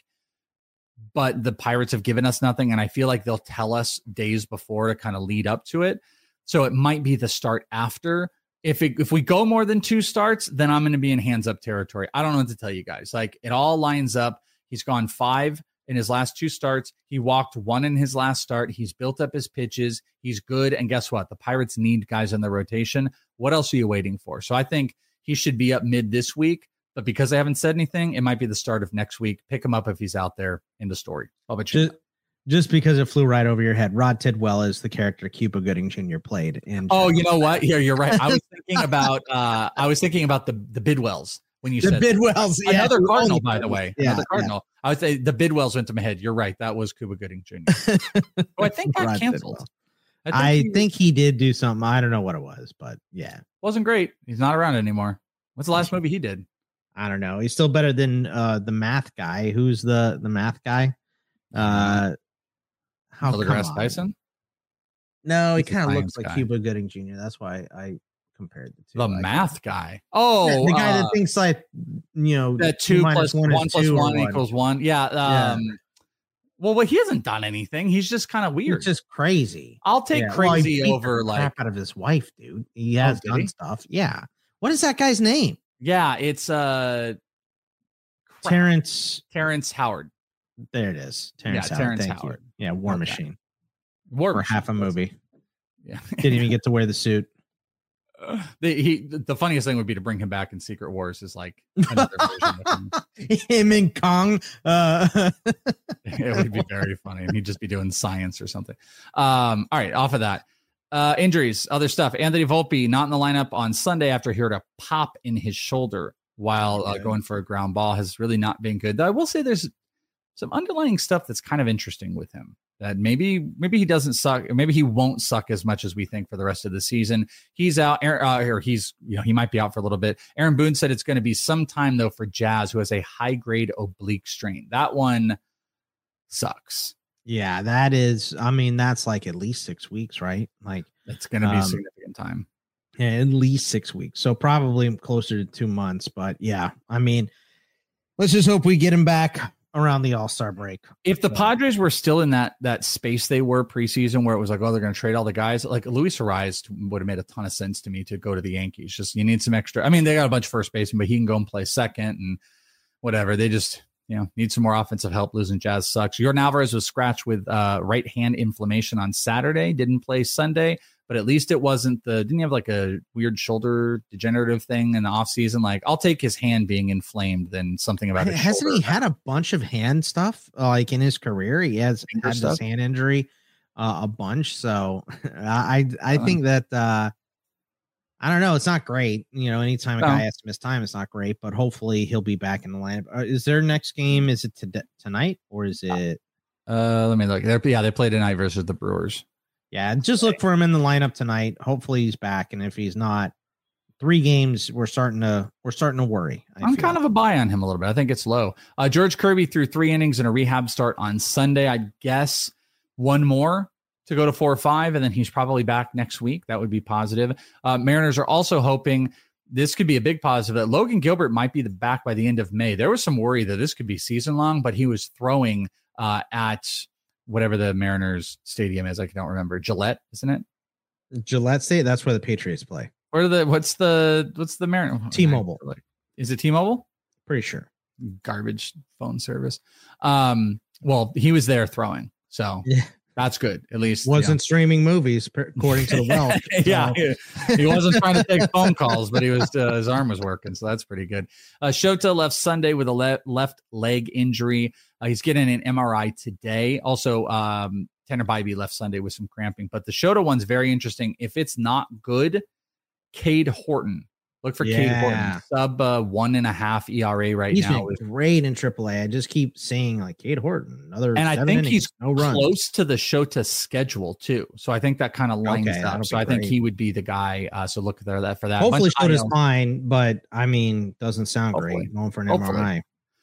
[SPEAKER 8] But the Pirates have given us nothing, and I feel like they'll tell us days before to kind of lead up to it. So it might be the start after. If it, if we go more than two starts, then I'm going to be in hands up territory. I don't know what to tell you guys. Like, it all lines up. He's gone five in his last two starts. He walked one in his last start. He's built up his pitches. He's good. And guess what? The Pirates need guys in the rotation. What else are you waiting for? So I think he should be up mid this week. But because I haven't said anything, it might be the start of next week. Pick him up if he's out there in the story. How about you?
[SPEAKER 9] Just, just because it flew right over your head. Rod Tidwell is the character Cuba Gooding Junior played in.
[SPEAKER 8] Oh, you know what? Yeah, you're right. I was thinking about uh, I was thinking about the the Bidwells when you
[SPEAKER 9] the
[SPEAKER 8] said
[SPEAKER 9] Bidwells.
[SPEAKER 8] Yeah. Another Cardinal, by the way.
[SPEAKER 9] Yeah,
[SPEAKER 8] Another Cardinal. Yeah. I would say the Bidwells went to my head. You're right. That was Cuba Gooding Junior oh, I think got
[SPEAKER 9] Rod
[SPEAKER 8] canceled.
[SPEAKER 9] Tidwell. I, think, I he, think he did do something. I don't know what it was, but yeah.
[SPEAKER 8] Wasn't great. He's not around anymore. What's the last movie he did?
[SPEAKER 9] I don't know. He's still better than uh, the math guy. Who's the the math guy? Uh, how
[SPEAKER 8] Neil deGrasse Tyson?
[SPEAKER 9] No, he
[SPEAKER 8] He's a
[SPEAKER 9] kind of looks
[SPEAKER 8] science
[SPEAKER 9] like
[SPEAKER 8] guy.
[SPEAKER 9] Cuba Gooding Junior That's why I compared the two.
[SPEAKER 8] The
[SPEAKER 9] Like,
[SPEAKER 8] math guy. Oh,
[SPEAKER 9] the guy
[SPEAKER 8] uh,
[SPEAKER 9] that thinks like you know
[SPEAKER 8] that two plus one,
[SPEAKER 9] is
[SPEAKER 8] one plus
[SPEAKER 9] two or
[SPEAKER 8] one equals one. Yeah. Um,
[SPEAKER 9] Yeah.
[SPEAKER 8] Well, well, he hasn't done anything. He's just kind of weird.
[SPEAKER 9] He's just crazy.
[SPEAKER 8] I'll take
[SPEAKER 9] Yeah, well, he
[SPEAKER 8] crazy
[SPEAKER 9] beat the
[SPEAKER 8] over like
[SPEAKER 9] crap out of his wife, dude. He has
[SPEAKER 8] did
[SPEAKER 9] done
[SPEAKER 8] he?
[SPEAKER 9] stuff. Yeah. What is that guy's name?
[SPEAKER 8] yeah, it's uh crap.
[SPEAKER 9] Terrence.
[SPEAKER 8] Terrence Howard.
[SPEAKER 9] There it is. Terrence
[SPEAKER 8] Yeah,
[SPEAKER 9] Howard.
[SPEAKER 8] Terrence
[SPEAKER 9] Thank you.
[SPEAKER 8] Howard.
[SPEAKER 9] Yeah, War
[SPEAKER 8] Okay.
[SPEAKER 9] Machine.
[SPEAKER 8] War
[SPEAKER 9] For
[SPEAKER 8] Machine.
[SPEAKER 9] half a movie.
[SPEAKER 8] Yeah.
[SPEAKER 9] Didn't even get to wear the suit.
[SPEAKER 8] the, he the funniest thing would be to bring him back in Secret Wars is like another version of him.
[SPEAKER 9] Him and Kong. Uh,
[SPEAKER 8] It would be very funny. And he'd just be doing science or something. Um, all right, off of that. Uh, injuries, other stuff. Anthony Volpe not in the lineup on Sunday after he heard a pop in his shoulder while uh, going for a ground ball. Has really not been good. Though I will say there's some underlying stuff that's kind of interesting with him. That maybe maybe he doesn't suck, or maybe he won't suck as much as we think for the rest of the season. He's out, uh, or he's you know he might be out for a little bit. Aaron Boone said it's going to be some time though for Jazz, who has a high grade oblique strain. That one sucks.
[SPEAKER 9] yeah, that is. I mean, that's like at least six weeks, right? Like
[SPEAKER 8] It's going to be
[SPEAKER 9] Um,
[SPEAKER 8] a significant time.
[SPEAKER 9] yeah, at least six weeks. So probably closer to two months. But yeah, I mean, let's just hope we get him back around the All-Star break.
[SPEAKER 8] If the Padres were still in that that space they were preseason, where it was like, oh, they're going to trade all the guys, like Luis Ariz would have made a ton of sense to me to go to the Yankees. Just you need some extra. I mean, they got a bunch of first basemen, but he can go and play second and whatever. They just you know need some more offensive help. Losing Jazz sucks. Jordan Alvarez was scratched with uh, right hand inflammation on Saturday. Didn't play Sunday, but at least it wasn't the. Didn't he have like a weird shoulder degenerative thing in the offseason? Like, I'll take his hand being inflamed than something about his
[SPEAKER 9] Hasn't
[SPEAKER 8] shoulder.
[SPEAKER 9] he had a bunch of hand stuff uh, like in his career? He has
[SPEAKER 8] Finger
[SPEAKER 9] had
[SPEAKER 8] stuff?
[SPEAKER 9] this hand injury uh, a bunch. So I I
[SPEAKER 8] Uh.
[SPEAKER 9] think that uh, I don't know. It's not great. You know, anytime a
[SPEAKER 8] No.
[SPEAKER 9] guy has to miss time, it's not great. But hopefully he'll be back in the lineup. Uh, is their next game? Is it to, tonight or is it?
[SPEAKER 8] Uh, let me look. They're, yeah, they played tonight versus the Brewers.
[SPEAKER 9] Yeah, just look for him in the lineup tonight. Hopefully he's back. And if he's not, three games we're starting to we're starting to worry. I
[SPEAKER 8] I'm
[SPEAKER 9] feel.
[SPEAKER 8] kind of a buy on him a little bit. I think it's low. Uh, George Kirby threw three innings in a rehab start on Sunday. I guess one more to go to four or five, and then he's probably back next week. That would be positive. Uh, Mariners are also hoping this could be a big positive that Logan Gilbert might be the back by the end of May. There was some worry that this could be season long, but he was throwing uh, at whatever the Mariners stadium is. I don't remember. Gillette, isn't it?
[SPEAKER 9] Gillette State. That's where the Patriots play.
[SPEAKER 8] Or the what's the what's the Mariner?
[SPEAKER 9] T-Mobile.
[SPEAKER 8] Is it T-Mobile?
[SPEAKER 9] Pretty sure.
[SPEAKER 8] Garbage phone service. Um, well, he was there throwing, so
[SPEAKER 9] Yeah.
[SPEAKER 8] that's good. At least
[SPEAKER 9] Wasn't streaming movies per- according to the well.
[SPEAKER 8] yeah, yeah. He, he wasn't trying to take phone calls, but he was uh, his arm was working, so that's pretty good. Uh, Shota left Sunday with a le- left leg injury. Uh, he's getting an M R I today. Also, um, Tanner Bybee left Sunday with some cramping, but the Shota one's very interesting. If it's not good, Cade Horton. Look for Cade
[SPEAKER 9] Yeah.
[SPEAKER 8] Horton. Sub uh, one and a half E R A right
[SPEAKER 9] He's
[SPEAKER 8] now.
[SPEAKER 9] been great in triple A. I just keep saying like Cade Horton, another
[SPEAKER 8] And I
[SPEAKER 9] seven
[SPEAKER 8] think
[SPEAKER 9] innings,
[SPEAKER 8] he's
[SPEAKER 9] no runs.
[SPEAKER 8] close to the Shota schedule too. So I think that kind of lines
[SPEAKER 9] Okay,
[SPEAKER 8] up.
[SPEAKER 9] that'll
[SPEAKER 8] So
[SPEAKER 9] be
[SPEAKER 8] I think
[SPEAKER 9] great.
[SPEAKER 8] he would be the guy. Uh, so look there that for that.
[SPEAKER 9] Hopefully,
[SPEAKER 8] Bunch of
[SPEAKER 9] Shota's
[SPEAKER 8] I L.
[SPEAKER 9] fine, but I mean, doesn't sound
[SPEAKER 8] Hopefully.
[SPEAKER 9] great. Going for an
[SPEAKER 8] Hopefully.
[SPEAKER 9] M R I.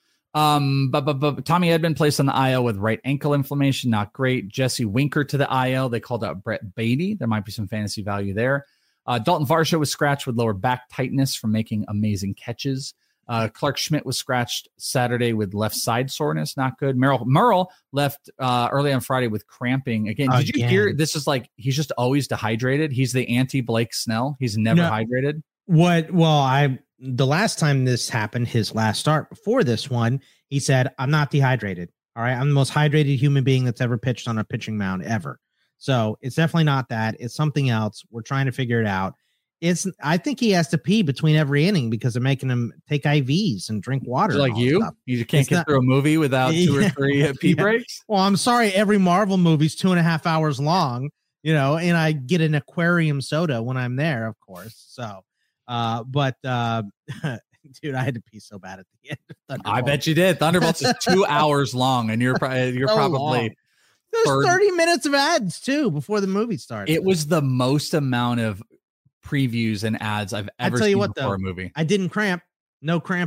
[SPEAKER 8] Um, but, but but Tommy Edman placed on the I L with right ankle inflammation, not great. Jesse Winker to the I L. They called out Brett Beatty. There might be some fantasy value there. Uh, Dalton Varsho was scratched with lower back tightness from making amazing catches. Uh, Clark Schmidt was scratched Saturday with left side soreness, not good. Merrill Merle left uh, early on Friday with cramping. Again, did you
[SPEAKER 9] Again.
[SPEAKER 8] hear? This is like he's just always dehydrated. He's the anti Blake Snell. He's never
[SPEAKER 9] No.
[SPEAKER 8] hydrated.
[SPEAKER 9] What? Well, I the last time this happened, his last start before this one, he said, "I'm not dehydrated. All right, I'm the most hydrated human being that's ever pitched on a pitching mound ever." So it's definitely not that. It's something else. We're trying to figure it out. It's. I think he has to pee between every inning because they're making him take I Vs and drink water.
[SPEAKER 8] Like
[SPEAKER 9] and all
[SPEAKER 8] you,
[SPEAKER 9] stuff.
[SPEAKER 8] you can't
[SPEAKER 9] It's
[SPEAKER 8] get
[SPEAKER 9] not-
[SPEAKER 8] through a movie without two or
[SPEAKER 9] Yeah.
[SPEAKER 8] three uh, pee
[SPEAKER 9] Yeah.
[SPEAKER 8] breaks.
[SPEAKER 9] Well, I'm sorry. Every Marvel movie's two and a half hours long, you know, and I get an aquarium soda when I'm there, of course. So, uh, but uh, dude, I had to pee so bad at the end. of
[SPEAKER 8] I
[SPEAKER 9] Thunderbolts.
[SPEAKER 8] bet you did. Thunderbolts is two hours long, and you're pro- you're
[SPEAKER 9] So
[SPEAKER 8] probably.
[SPEAKER 9] long. There's
[SPEAKER 8] third-
[SPEAKER 9] thirty minutes of ads too before the movie starts.
[SPEAKER 8] It was the most amount of previews and ads I've
[SPEAKER 9] I
[SPEAKER 8] ever
[SPEAKER 9] tell you
[SPEAKER 8] seen
[SPEAKER 9] what,
[SPEAKER 8] before
[SPEAKER 9] though,
[SPEAKER 8] a movie.
[SPEAKER 9] I didn't cramp. No cramping.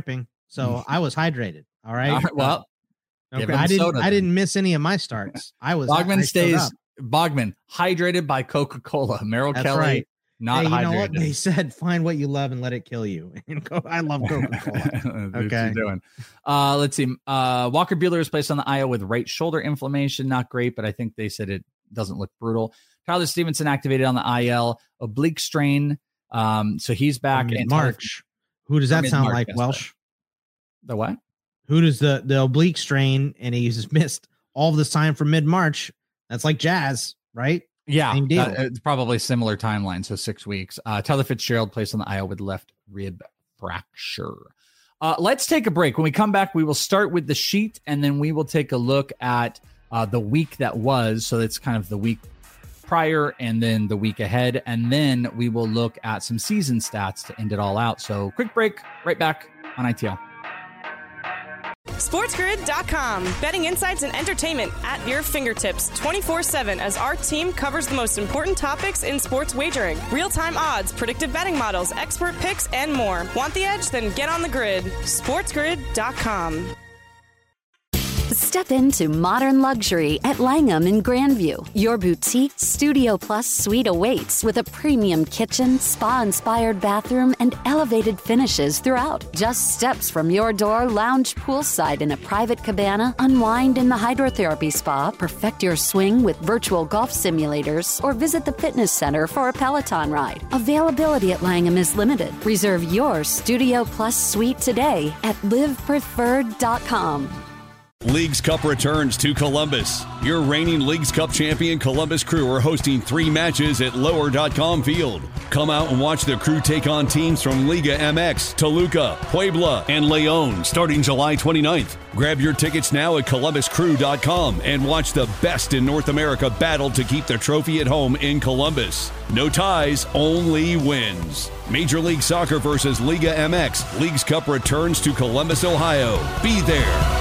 [SPEAKER 9] So I was hydrated. All right.
[SPEAKER 8] All right, well,
[SPEAKER 9] okay. I didn't. Soda, I didn't miss any of my starts. I was.
[SPEAKER 8] Bogman
[SPEAKER 9] I
[SPEAKER 8] stays. Bogman hydrated by Coca-Cola. Merrill
[SPEAKER 9] That's
[SPEAKER 8] Kelly.
[SPEAKER 9] Right.
[SPEAKER 8] Not
[SPEAKER 9] hey, you
[SPEAKER 8] hydrated.
[SPEAKER 9] know what they said? Find what you love and let it kill you. I love Coca-Cola. Okay.
[SPEAKER 8] Doing. Uh, let's see. Uh, Walker Buehler is placed on the I L with right shoulder inflammation. Not great, but I think they said it doesn't look brutal. Tyler Stevenson activated on the I L, oblique strain. Um, so he's back in
[SPEAKER 9] March. Who does that sound like, Welsh?
[SPEAKER 8] The what?
[SPEAKER 9] Who does the the oblique strain? And he's missed all of the time from mid March. That's like Jazz, right?
[SPEAKER 8] Yeah, Same deal. Uh, it's probably similar timeline. So six weeks. Uh, Tyler Fitzgerald placed on the I L with left rib fracture. Uh, let's take a break. When we come back, we will start with the sheet, and then we will take a look at uh, the week that was. So it's kind of the week prior and then the week ahead. And then we will look at some season stats to end it all out. So quick break, right back on I T L.
[SPEAKER 3] SportsGrid dot com. Betting insights and entertainment at your fingertips twenty-four seven as our team covers the most important topics in sports wagering. Real-time odds, predictive betting models, expert picks, and more. Want the edge? Then get on the grid. SportsGrid dot com.
[SPEAKER 1] Step into modern luxury at Langham in Grandview. Your boutique Studio Plus suite awaits with a premium kitchen, spa-inspired bathroom, and elevated finishes throughout. Just steps from your door, lounge poolside in a private cabana, unwind in the hydrotherapy spa, perfect your swing with virtual golf simulators, or visit the fitness center for a Peloton ride. Availability at Langham is limited. Reserve your Studio Plus suite today at live preferred dot com.
[SPEAKER 2] Leagues Cup returns to Columbus. Your reigning Leagues Cup champion Columbus Crew are hosting three matches at lower dot com field. Come out and watch the Crew take on teams from Liga M X, Toluca, Puebla, and Leon starting July twenty-ninth. Grab your tickets now at columbus crew dot com and watch the best in North America battle to keep the trophy at home in Columbus. No ties, only wins. Major League Soccer versus Liga M X. Leagues Cup returns to Columbus, Ohio. Be there.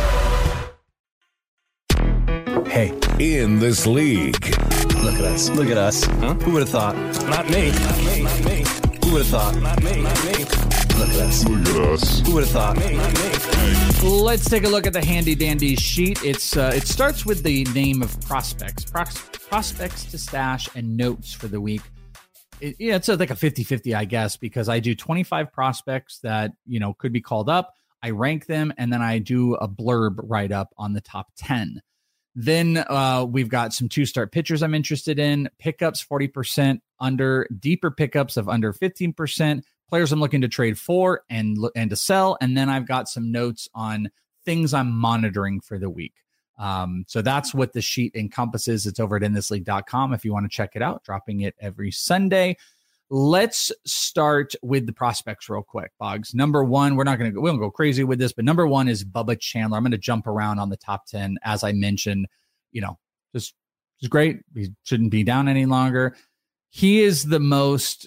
[SPEAKER 5] Hey, in this league.
[SPEAKER 13] Look at us. Look at us. Huh? Who would have thought? Not me. Not me. Not me. Who would have thought? Not me. Not me. Look at us.
[SPEAKER 5] Look at us.
[SPEAKER 13] Who would have thought?
[SPEAKER 8] Not me. Let's take a look at the handy dandy sheet. It's uh, it starts with the name of prospects. Pros- prospects to stash and notes for the week. It, yeah, it's like a fifty-fifty, I guess, because I do twenty-five prospects that, you know, could be called up. I rank them, and then I do a blurb write-up on the top ten. Then uh, we've got some two-start pitchers I'm interested in, pickups forty percent under, deeper pickups of under fifteen percent, players I'm looking to trade for and and to sell, and then I've got some notes on things I'm monitoring for the week. Um, so that's what the sheet encompasses. It's over at in this league dot com if you want to check it out, dropping it every Sunday. Let's start with the prospects real quick, Boggs. Number one, we're not going to go, we don't go crazy with this, but number one is Bubba Chandler. I'm going to jump around on the top ten. As I mentioned, you know, just, just great. He shouldn't be down any longer. He is the most,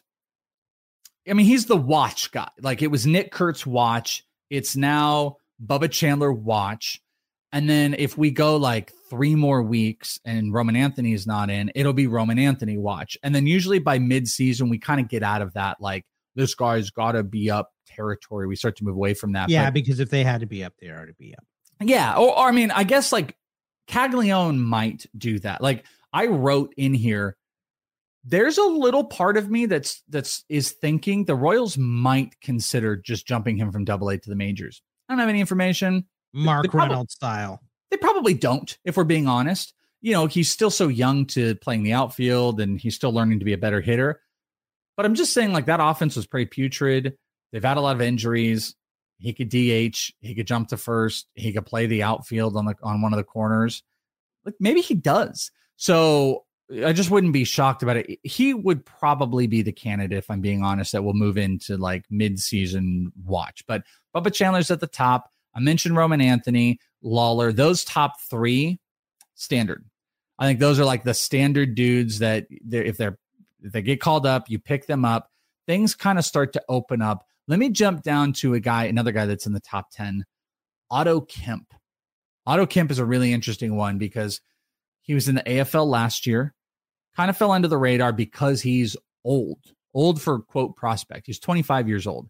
[SPEAKER 8] I mean, he's the watch guy. Like it was Nick Kurtz watch. It's now Bubba Chandler watch. And then if we go like three more weeks and Roman Anthony is not in, it'll be Roman Anthony watch. And then usually by mid-season, we kind of get out of that, like, this guy's got to be up territory. We start to move away from that.
[SPEAKER 9] Yeah,
[SPEAKER 8] but,
[SPEAKER 9] because if they had to be up, they are to be up.
[SPEAKER 8] Yeah. Or, or I mean, I guess like Caglione might do that. Like I wrote in here, there's a little part of me that's that's is thinking the Royals might consider just jumping him from double A to the majors. I don't have any information.
[SPEAKER 9] Mark
[SPEAKER 8] they probably,
[SPEAKER 9] Reynolds style.
[SPEAKER 8] They probably don't, if we're being honest. You know, he's still so young to playing the outfield and he's still learning to be a better hitter. But I'm just saying, like, that offense was pretty putrid. They've had a lot of injuries. He could D H. He could jump to first. He could play the outfield on the on one of the corners. Like, maybe he does. So I just wouldn't be shocked about it. He would probably be the candidate, if I'm being honest, that will move into like mid-season watch. But Bubba Chandler's at the top. I mentioned Roman Anthony, Lawler, those top three, standard. I think those are like the standard dudes that they're, if they're if they get called up, you pick them up. Things kind of start to open up. Let me jump down to a guy, another guy that's in the top ten, Otto Kemp. Otto Kemp is a really interesting one because he was in the A F L last year, kind of fell under the radar because he's old, old for quote prospect. He's twenty-five years old.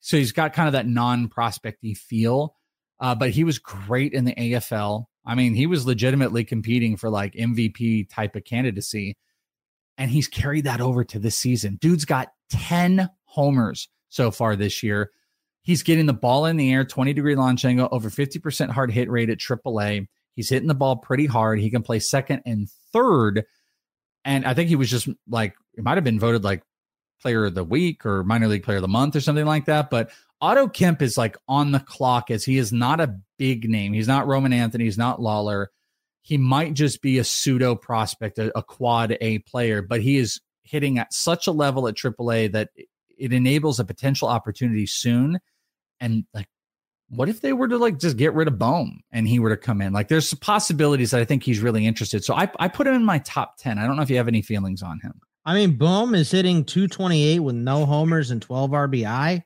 [SPEAKER 8] So he's got kind of that non-prospect-y feel, uh, but he was great in the A F L. I mean, he was legitimately competing for like M V P type of candidacy, and he's carried that over to this season. Dude's got ten homers so far this year. He's getting the ball in the air, twenty degree launch angle, over fifty percent hard hit rate at triple A. He's hitting the ball pretty hard. He can play second and third. And I think he was just like, it might have been voted like player of the week or minor league player of the month or something like that. But Otto Kemp is like on the clock, as he is not a big name. He's not Roman Anthony. He's not Lawler. He might just be a pseudo prospect, a, a quad A player, but he is hitting at such a level at triple A that it enables a potential opportunity soon. And like, what if they were to like just get rid of Bohm and he were to come in? Like, there's possibilities that I think he's really interested. So I, I put him in my top ten. I don't know if you have any feelings on him.
[SPEAKER 9] I mean, Bohm is hitting two twenty-eight with no homers and twelve R B I.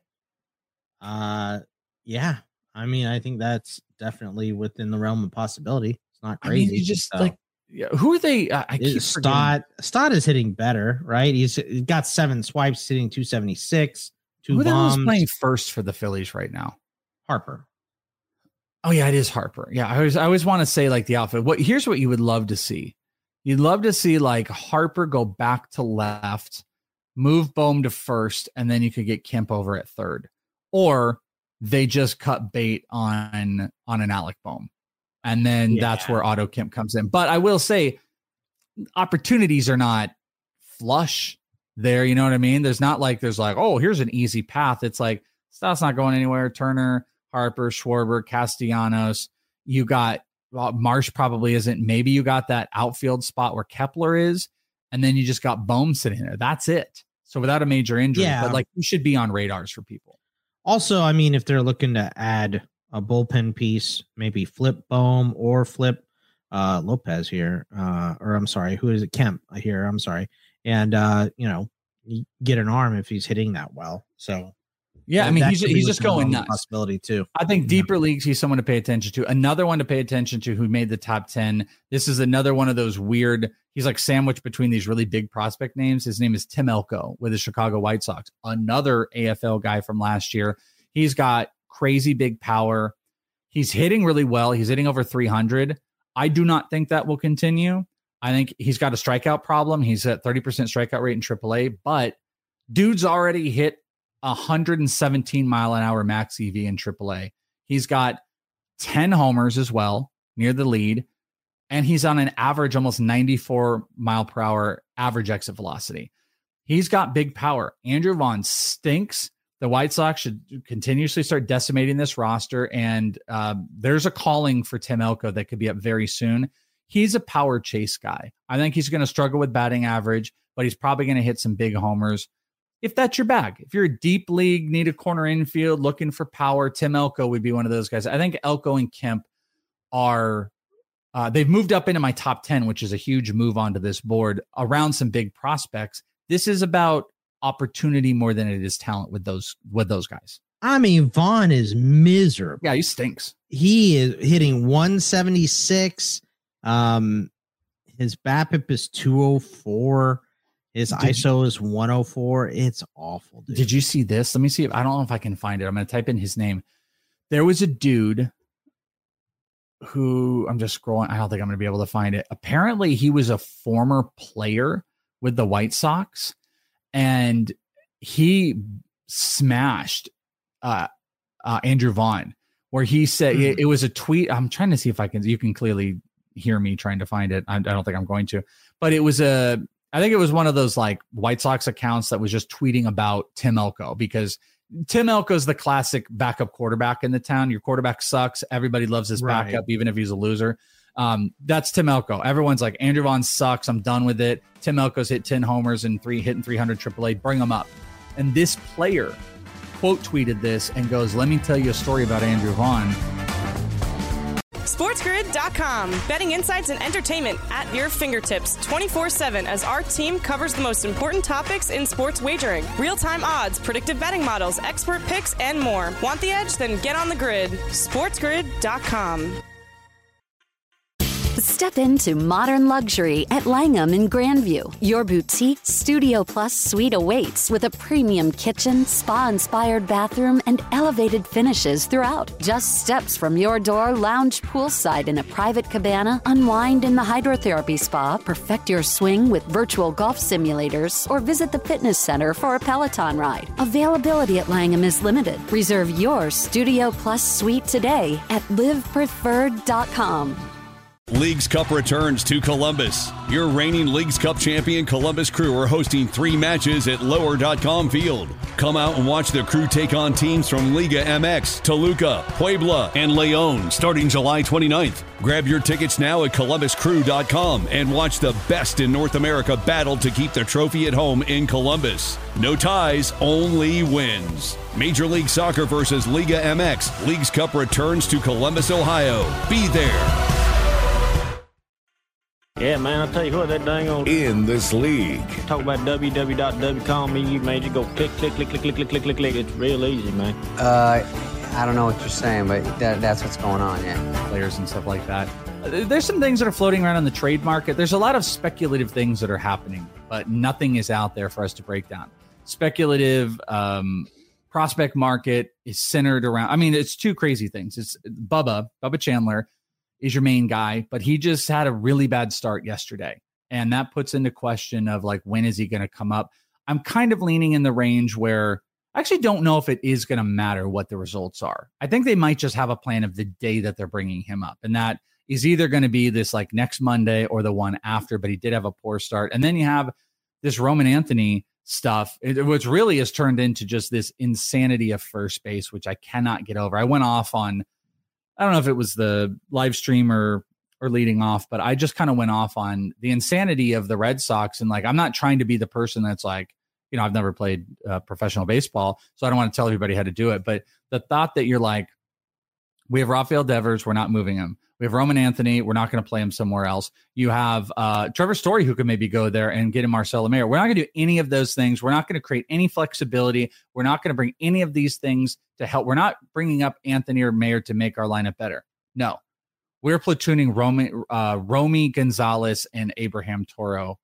[SPEAKER 9] Uh, yeah. I mean, I think that's definitely within the realm of possibility. It's not crazy.
[SPEAKER 8] I mean, you just so. like, yeah, who are they? Uh, I keep
[SPEAKER 9] Stott. Stott is hitting better, right? He's, he's got seven swipes, hitting two seventy-six. Two
[SPEAKER 8] who the hell is
[SPEAKER 9] bombs.
[SPEAKER 8] playing first for the Phillies right now?
[SPEAKER 9] Harper.
[SPEAKER 8] Oh yeah, it is Harper. Yeah, I always I always want to say like the outfit. What here's what you would love to see. You'd love to see like Harper go back to left, move Bohm to first, and then you could get Kemp over at third. Or they just cut bait on on an Alec Bohm. And then yeah. that's where Otto Kemp comes in. But I will say opportunities are not flush there. You know what I mean? There's not like there's like, oh, here's an easy path. It's like Stott's not going anywhere. Turner, Harper, Schwarber, Castellanos. You got well, Marsh probably isn't. Maybe you got that outfield spot where Kepler is, and then you just got Bohm sitting there. That's it. So without a major injury,
[SPEAKER 9] yeah.
[SPEAKER 8] but like you should be on radars for people.
[SPEAKER 9] Also, I mean, if they're looking to add a bullpen piece, maybe flip Bohm or flip uh, Lopez here, uh, or I'm sorry, who is it? Kemp here. I'm sorry, and uh, you know, get an arm if he's hitting that well. So.
[SPEAKER 8] Yeah, I mean, he's, he's just going nuts.
[SPEAKER 9] Possibility too.
[SPEAKER 8] I think deeper yeah. leagues, he's someone to pay attention to. Another one to pay attention to who made the top ten. This is another one of those weird, he's like sandwiched between these really big prospect names. His name is Tim Elko with the Chicago White Sox, another A F L guy from last year. He's got crazy big power. He's hitting really well. He's hitting over three hundred. I do not think that will continue. I think he's got a strikeout problem. He's at thirty percent strikeout rate in triple A, but dude's already hit one hundred seventeen mile an hour max E V in triple A. He's got ten homers as well, near the lead, and he's on an average almost ninety-four mile per hour average exit velocity. He's got big power. Andrew Vaughn stinks. The White Sox should continuously start decimating this roster, and uh, there's a calling for Tim Elko that could be up very soon. He's a power chase guy. I think he's going to struggle with batting average, but he's probably going to hit some big homers. If that's your bag, if you're a deep league, need a corner infield, looking for power, Tim Elko would be one of those guys. I think Elko and Kemp are, uh, they've moved up into my top ten, which is a huge move onto this board around some big prospects. This is about opportunity more than it is talent with those, with those guys.
[SPEAKER 9] I mean, Vaughn is miserable.
[SPEAKER 8] Yeah, he stinks.
[SPEAKER 9] He is hitting one seventy-six. Um, his BABIP is two oh four. His did I S O you, is one oh four. It's awful, dude.
[SPEAKER 8] Did you see this? Let me see if I don't know if I can find it. I'm going to type in his name. There was a dude who I'm just scrolling. I don't think I'm going to be able to find it. Apparently, he was a former player with the White Sox, and he smashed uh, uh, Andrew Vaughn, where he said mm. it, it was a tweet. I'm trying to see if I can. You can clearly hear me trying to find it. I, I don't think I'm going to, but it was a. I think it was one of those like White Sox accounts that was just tweeting about Tim Elko, because Tim Elko is the classic backup quarterback in the town. Your quarterback sucks. Everybody loves his right. backup, even if he's a loser. Um, that's Tim Elko. Everyone's like, Andrew Vaughn sucks. I'm done with it. Tim Elko's hit ten homers and three hitting three hundred triple A. Bring him up. And this player quote tweeted this and goes, let me tell you a story about Andrew Vaughn.
[SPEAKER 3] SportsGrid dot com. Betting insights and entertainment at your fingertips twenty-four seven as our team covers the most important topics in sports wagering. Real-time odds, predictive betting models, expert picks, and more. Want the edge? Then get on the grid. SportsGrid dot com.
[SPEAKER 1] Step into modern luxury at Langham in Grandview. Your boutique Studio Plus suite awaits with a premium kitchen, spa-inspired bathroom, and elevated finishes throughout. Just steps from your door, lounge poolside in a private cabana, unwind in the hydrotherapy spa, perfect your swing with virtual golf simulators, or visit the fitness center for a Peloton ride. Availability at Langham is limited. Reserve your Studio Plus suite today at live preferred dot com.
[SPEAKER 2] Leagues Cup returns to Columbus. Your reigning Leagues Cup champion Columbus Crew are hosting three matches at lower dot com field. Come out and watch the Crew take on teams from Liga M X, Toluca, Puebla, and León starting July twenty-ninth. Grab your tickets now at columbus crew dot com and watch the best in North America battle to keep the trophy at home in Columbus. No ties, only wins. Major League Soccer versus Liga M X. Leagues Cup returns to Columbus, Ohio. Be there.
[SPEAKER 14] Yeah, man, I'll tell you what, that dang old...
[SPEAKER 5] In this league.
[SPEAKER 14] Talk about w w w dot w com, you made you go click, click, click, click, click, click, click, click, click. It's real easy, man.
[SPEAKER 15] Uh, I don't know what you're saying, but that, that's what's going on, yeah.
[SPEAKER 8] Players and stuff like that. There's some things that are floating around in the trade market. There's a lot of speculative things that are happening, but nothing is out there for us to break down. Speculative um, prospect market is centered around... I mean, it's two crazy things. It's Bubba, Bubba Chandler, is your main guy, but he just had a really bad start yesterday. And that puts into question of like, when is he going to come up? I'm kind of leaning in the range where I actually don't know if it is going to matter what the results are. I think they might just have a plan of the day that they're bringing him up. And that is either going to be this like next Monday or the one after, but he did have a poor start. And then you have this Roman Anthony stuff, it, which really has turned into just this insanity of first base, which I cannot get over. I went off on, I don't know if it was the live stream or, or leading off, but I just kind of went off on the insanity of the Red Sox. And like, I'm not trying to be the person that's like, you know, I've never played uh, professional baseball, so I don't want to tell everybody how to do it. But the thought that you're like, we have Rafael Devers, we're not moving him. We have Roman Anthony, we're not going to play him somewhere else. You have uh, Trevor Story, who could maybe go there and get him Marcelo Mayer. We're not going to do any of those things. We're not going to create any flexibility. We're not going to bring any of these things to help. We're not bringing up Anthony or Mayer to make our lineup better. No, we're platooning Romy, uh, Romy Gonzalez and Abraham Toro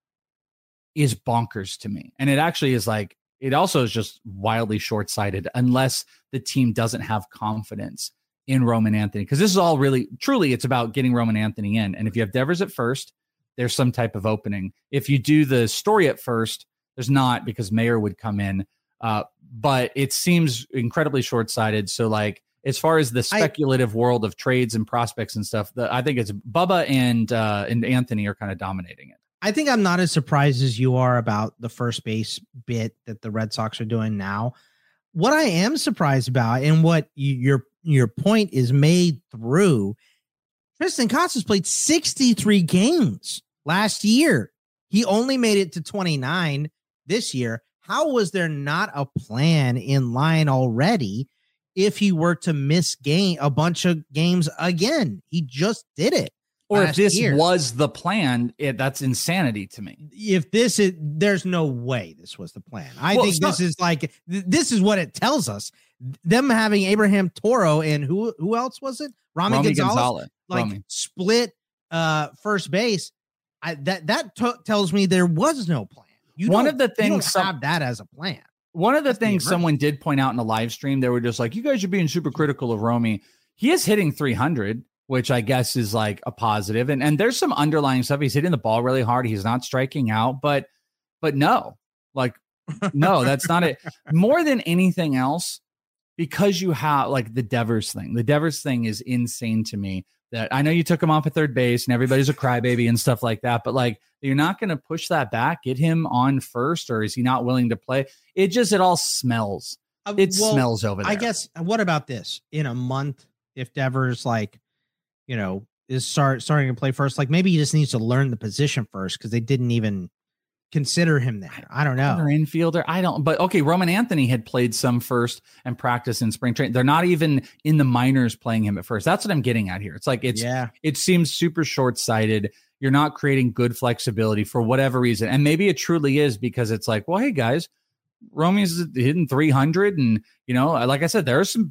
[SPEAKER 8] is bonkers to me. And it actually is like, it also is just wildly short-sighted unless the team doesn't have confidence in Roman Anthony, because this is all really, truly, it's about getting Roman Anthony in. And if you have Devers at first, there's some type of opening. If you do the Story at first, there's not, because Mayer would come in. Uh, but it seems incredibly short-sighted. So, like, as far as the speculative I, world of trades and prospects and stuff, the, I think it's Bubba and uh, and Anthony are kind of dominating it.
[SPEAKER 9] I think I'm not as surprised as you are about the first base bit that the Red Sox are doing now. What I am surprised about, and what you, your your point is made through, Tristan Casas played sixty-three games last year. He only made it to twenty-nine this year. How was there not a plan in line already if he were to miss game a bunch of games again? He just did it.
[SPEAKER 8] Or if this year. was the plan, it, that's insanity to me.
[SPEAKER 9] If this is, there's no way this was the plan. I well, think this not, is like, th- this is what it tells us. Them having Abraham Toro and who who else was it? Rami, Rami Gonzalez, Gonzalez. Like Rami. split uh, first base. I, that that t- tells me there was no plan. You
[SPEAKER 8] One of the things,
[SPEAKER 9] you don't
[SPEAKER 8] some,
[SPEAKER 9] have that as a plan.
[SPEAKER 8] One of the that's things the someone did point out in a live stream, they were just like, you guys are being super critical of Romy. He is hitting three hundred. Which I guess is like a positive. And and there's some underlying stuff. He's hitting the ball really hard. He's not striking out, but but no, like, no, that's not it. More than anything else, because you have like the Devers thing. The Devers thing is insane to me. That I know you took him off at third base and everybody's a crybaby and stuff like that, but like, you're not going to push that back, get him on first, or is he not willing to play? It just, it all smells. It well, smells over there.
[SPEAKER 9] I guess, what about this? In a month, if Devers like, you know, is start starting to play first, like maybe he just needs to learn the position first, because they didn't even consider him there. I don't know.
[SPEAKER 8] Another infielder. I don't, but okay. Roman Anthony had played some first and practiced in spring training. They're not even in the minors playing him at first. That's what I'm getting at here. It's like, it's, yeah. it seems super short-sighted. You're not creating good flexibility for whatever reason. And maybe it truly is because it's like, well, hey guys, Romy's hitting three hundred. And, you know, like I said, there are some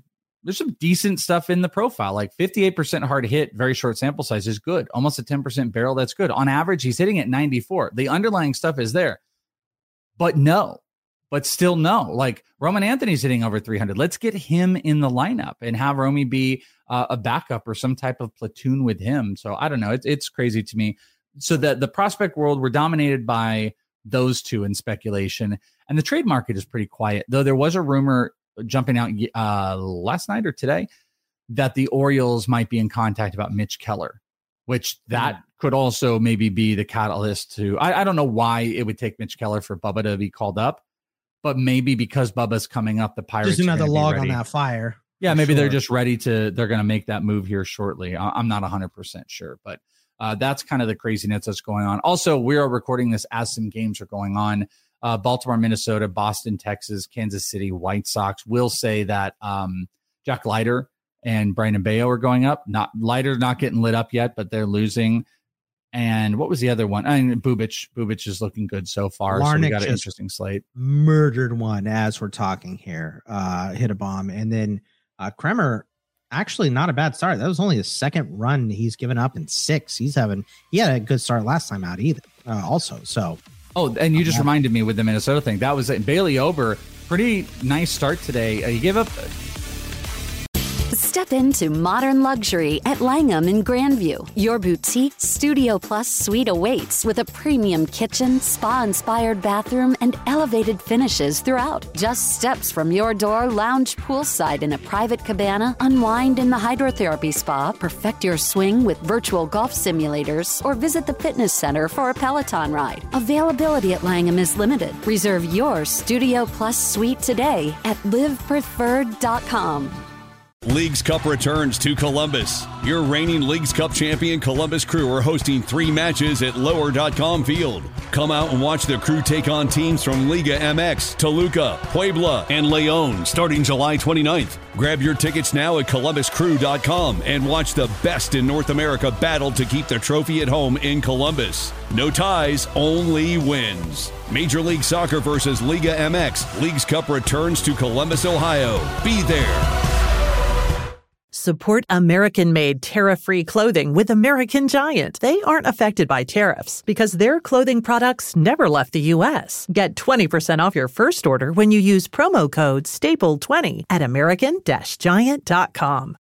[SPEAKER 8] there's some decent stuff in the profile, like fifty-eight percent hard hit, very short sample size is good. Almost a ten percent barrel, that's good. On average, he's hitting at ninety-four. The underlying stuff is there. But no, but still no. Like Roman Anthony's hitting over three hundred. Let's get him in the lineup and have Romy be uh, a backup or some type of platoon with him. So I don't know. It's it's crazy to me. So that the prospect world, we're dominated by those two in speculation. And the trade market is pretty quiet, though there was a rumor jumping out uh, last night or today that the Orioles might be in contact about Mitch Keller, which that mm. could also maybe be the catalyst to, I, I don't know why it would take Mitch Keller for Bubba to be called up, but maybe because Bubba's coming up, the Pirates
[SPEAKER 9] just another log on that fire.
[SPEAKER 8] Yeah, maybe sure. they're just ready to, they're going to make that move here shortly. I, I'm not one hundred percent sure, but uh, that's kind of the craziness that's going on. Also, we are recording this as some games are going on. Uh, Baltimore, Minnesota, Boston, Texas, Kansas City, White Sox. Will say that um, Jack Leiter and Brandon Bayo are going up. Not Leiter not getting lit up yet, but they're losing. And what was the other one? I mean, Bubic. Bubic is looking good so far. Larnick, so we got an interesting slate.
[SPEAKER 9] Murdered one as we're talking here. Uh, hit a bomb. And then uh, Kremer, actually not a bad start. That was only his second run he's given up in six. He's having, he had a good start last time out either, uh, also. So,
[SPEAKER 8] Oh, and you just reminded me with the Minnesota thing. That was it. Bailey Ober, pretty nice start today. Uh, he gave up.
[SPEAKER 1] Step into modern luxury at Langham in Grandview. Your boutique Studio Plus suite awaits with a premium kitchen, spa-inspired bathroom, and elevated finishes throughout. Just steps from your door, lounge poolside in a private cabana, unwind in the hydrotherapy spa, perfect your swing with virtual golf simulators, or visit the fitness center for a Peloton ride. Availability at Langham is limited. Reserve your Studio Plus suite today at live preferred dot com.
[SPEAKER 2] Leagues Cup returns to Columbus. Your reigning Leagues Cup champion Columbus Crew are hosting three matches at lower dot com field. Come out and watch the Crew take on teams from Liga M X, Toluca, Puebla, and León starting July twenty-ninth. Grab your tickets now at columbus crew dot com and watch the best in North America battle to keep the trophy at home in Columbus. No ties, only wins. Major League Soccer versus Liga M X. Leagues Cup returns to Columbus, Ohio. Be there.
[SPEAKER 16] Support American-made tariff-free clothing with American Giant. They aren't affected by tariffs because their clothing products never left the U S. Get twenty percent off your first order when you use promo code staple twenty at american dash giant dot com.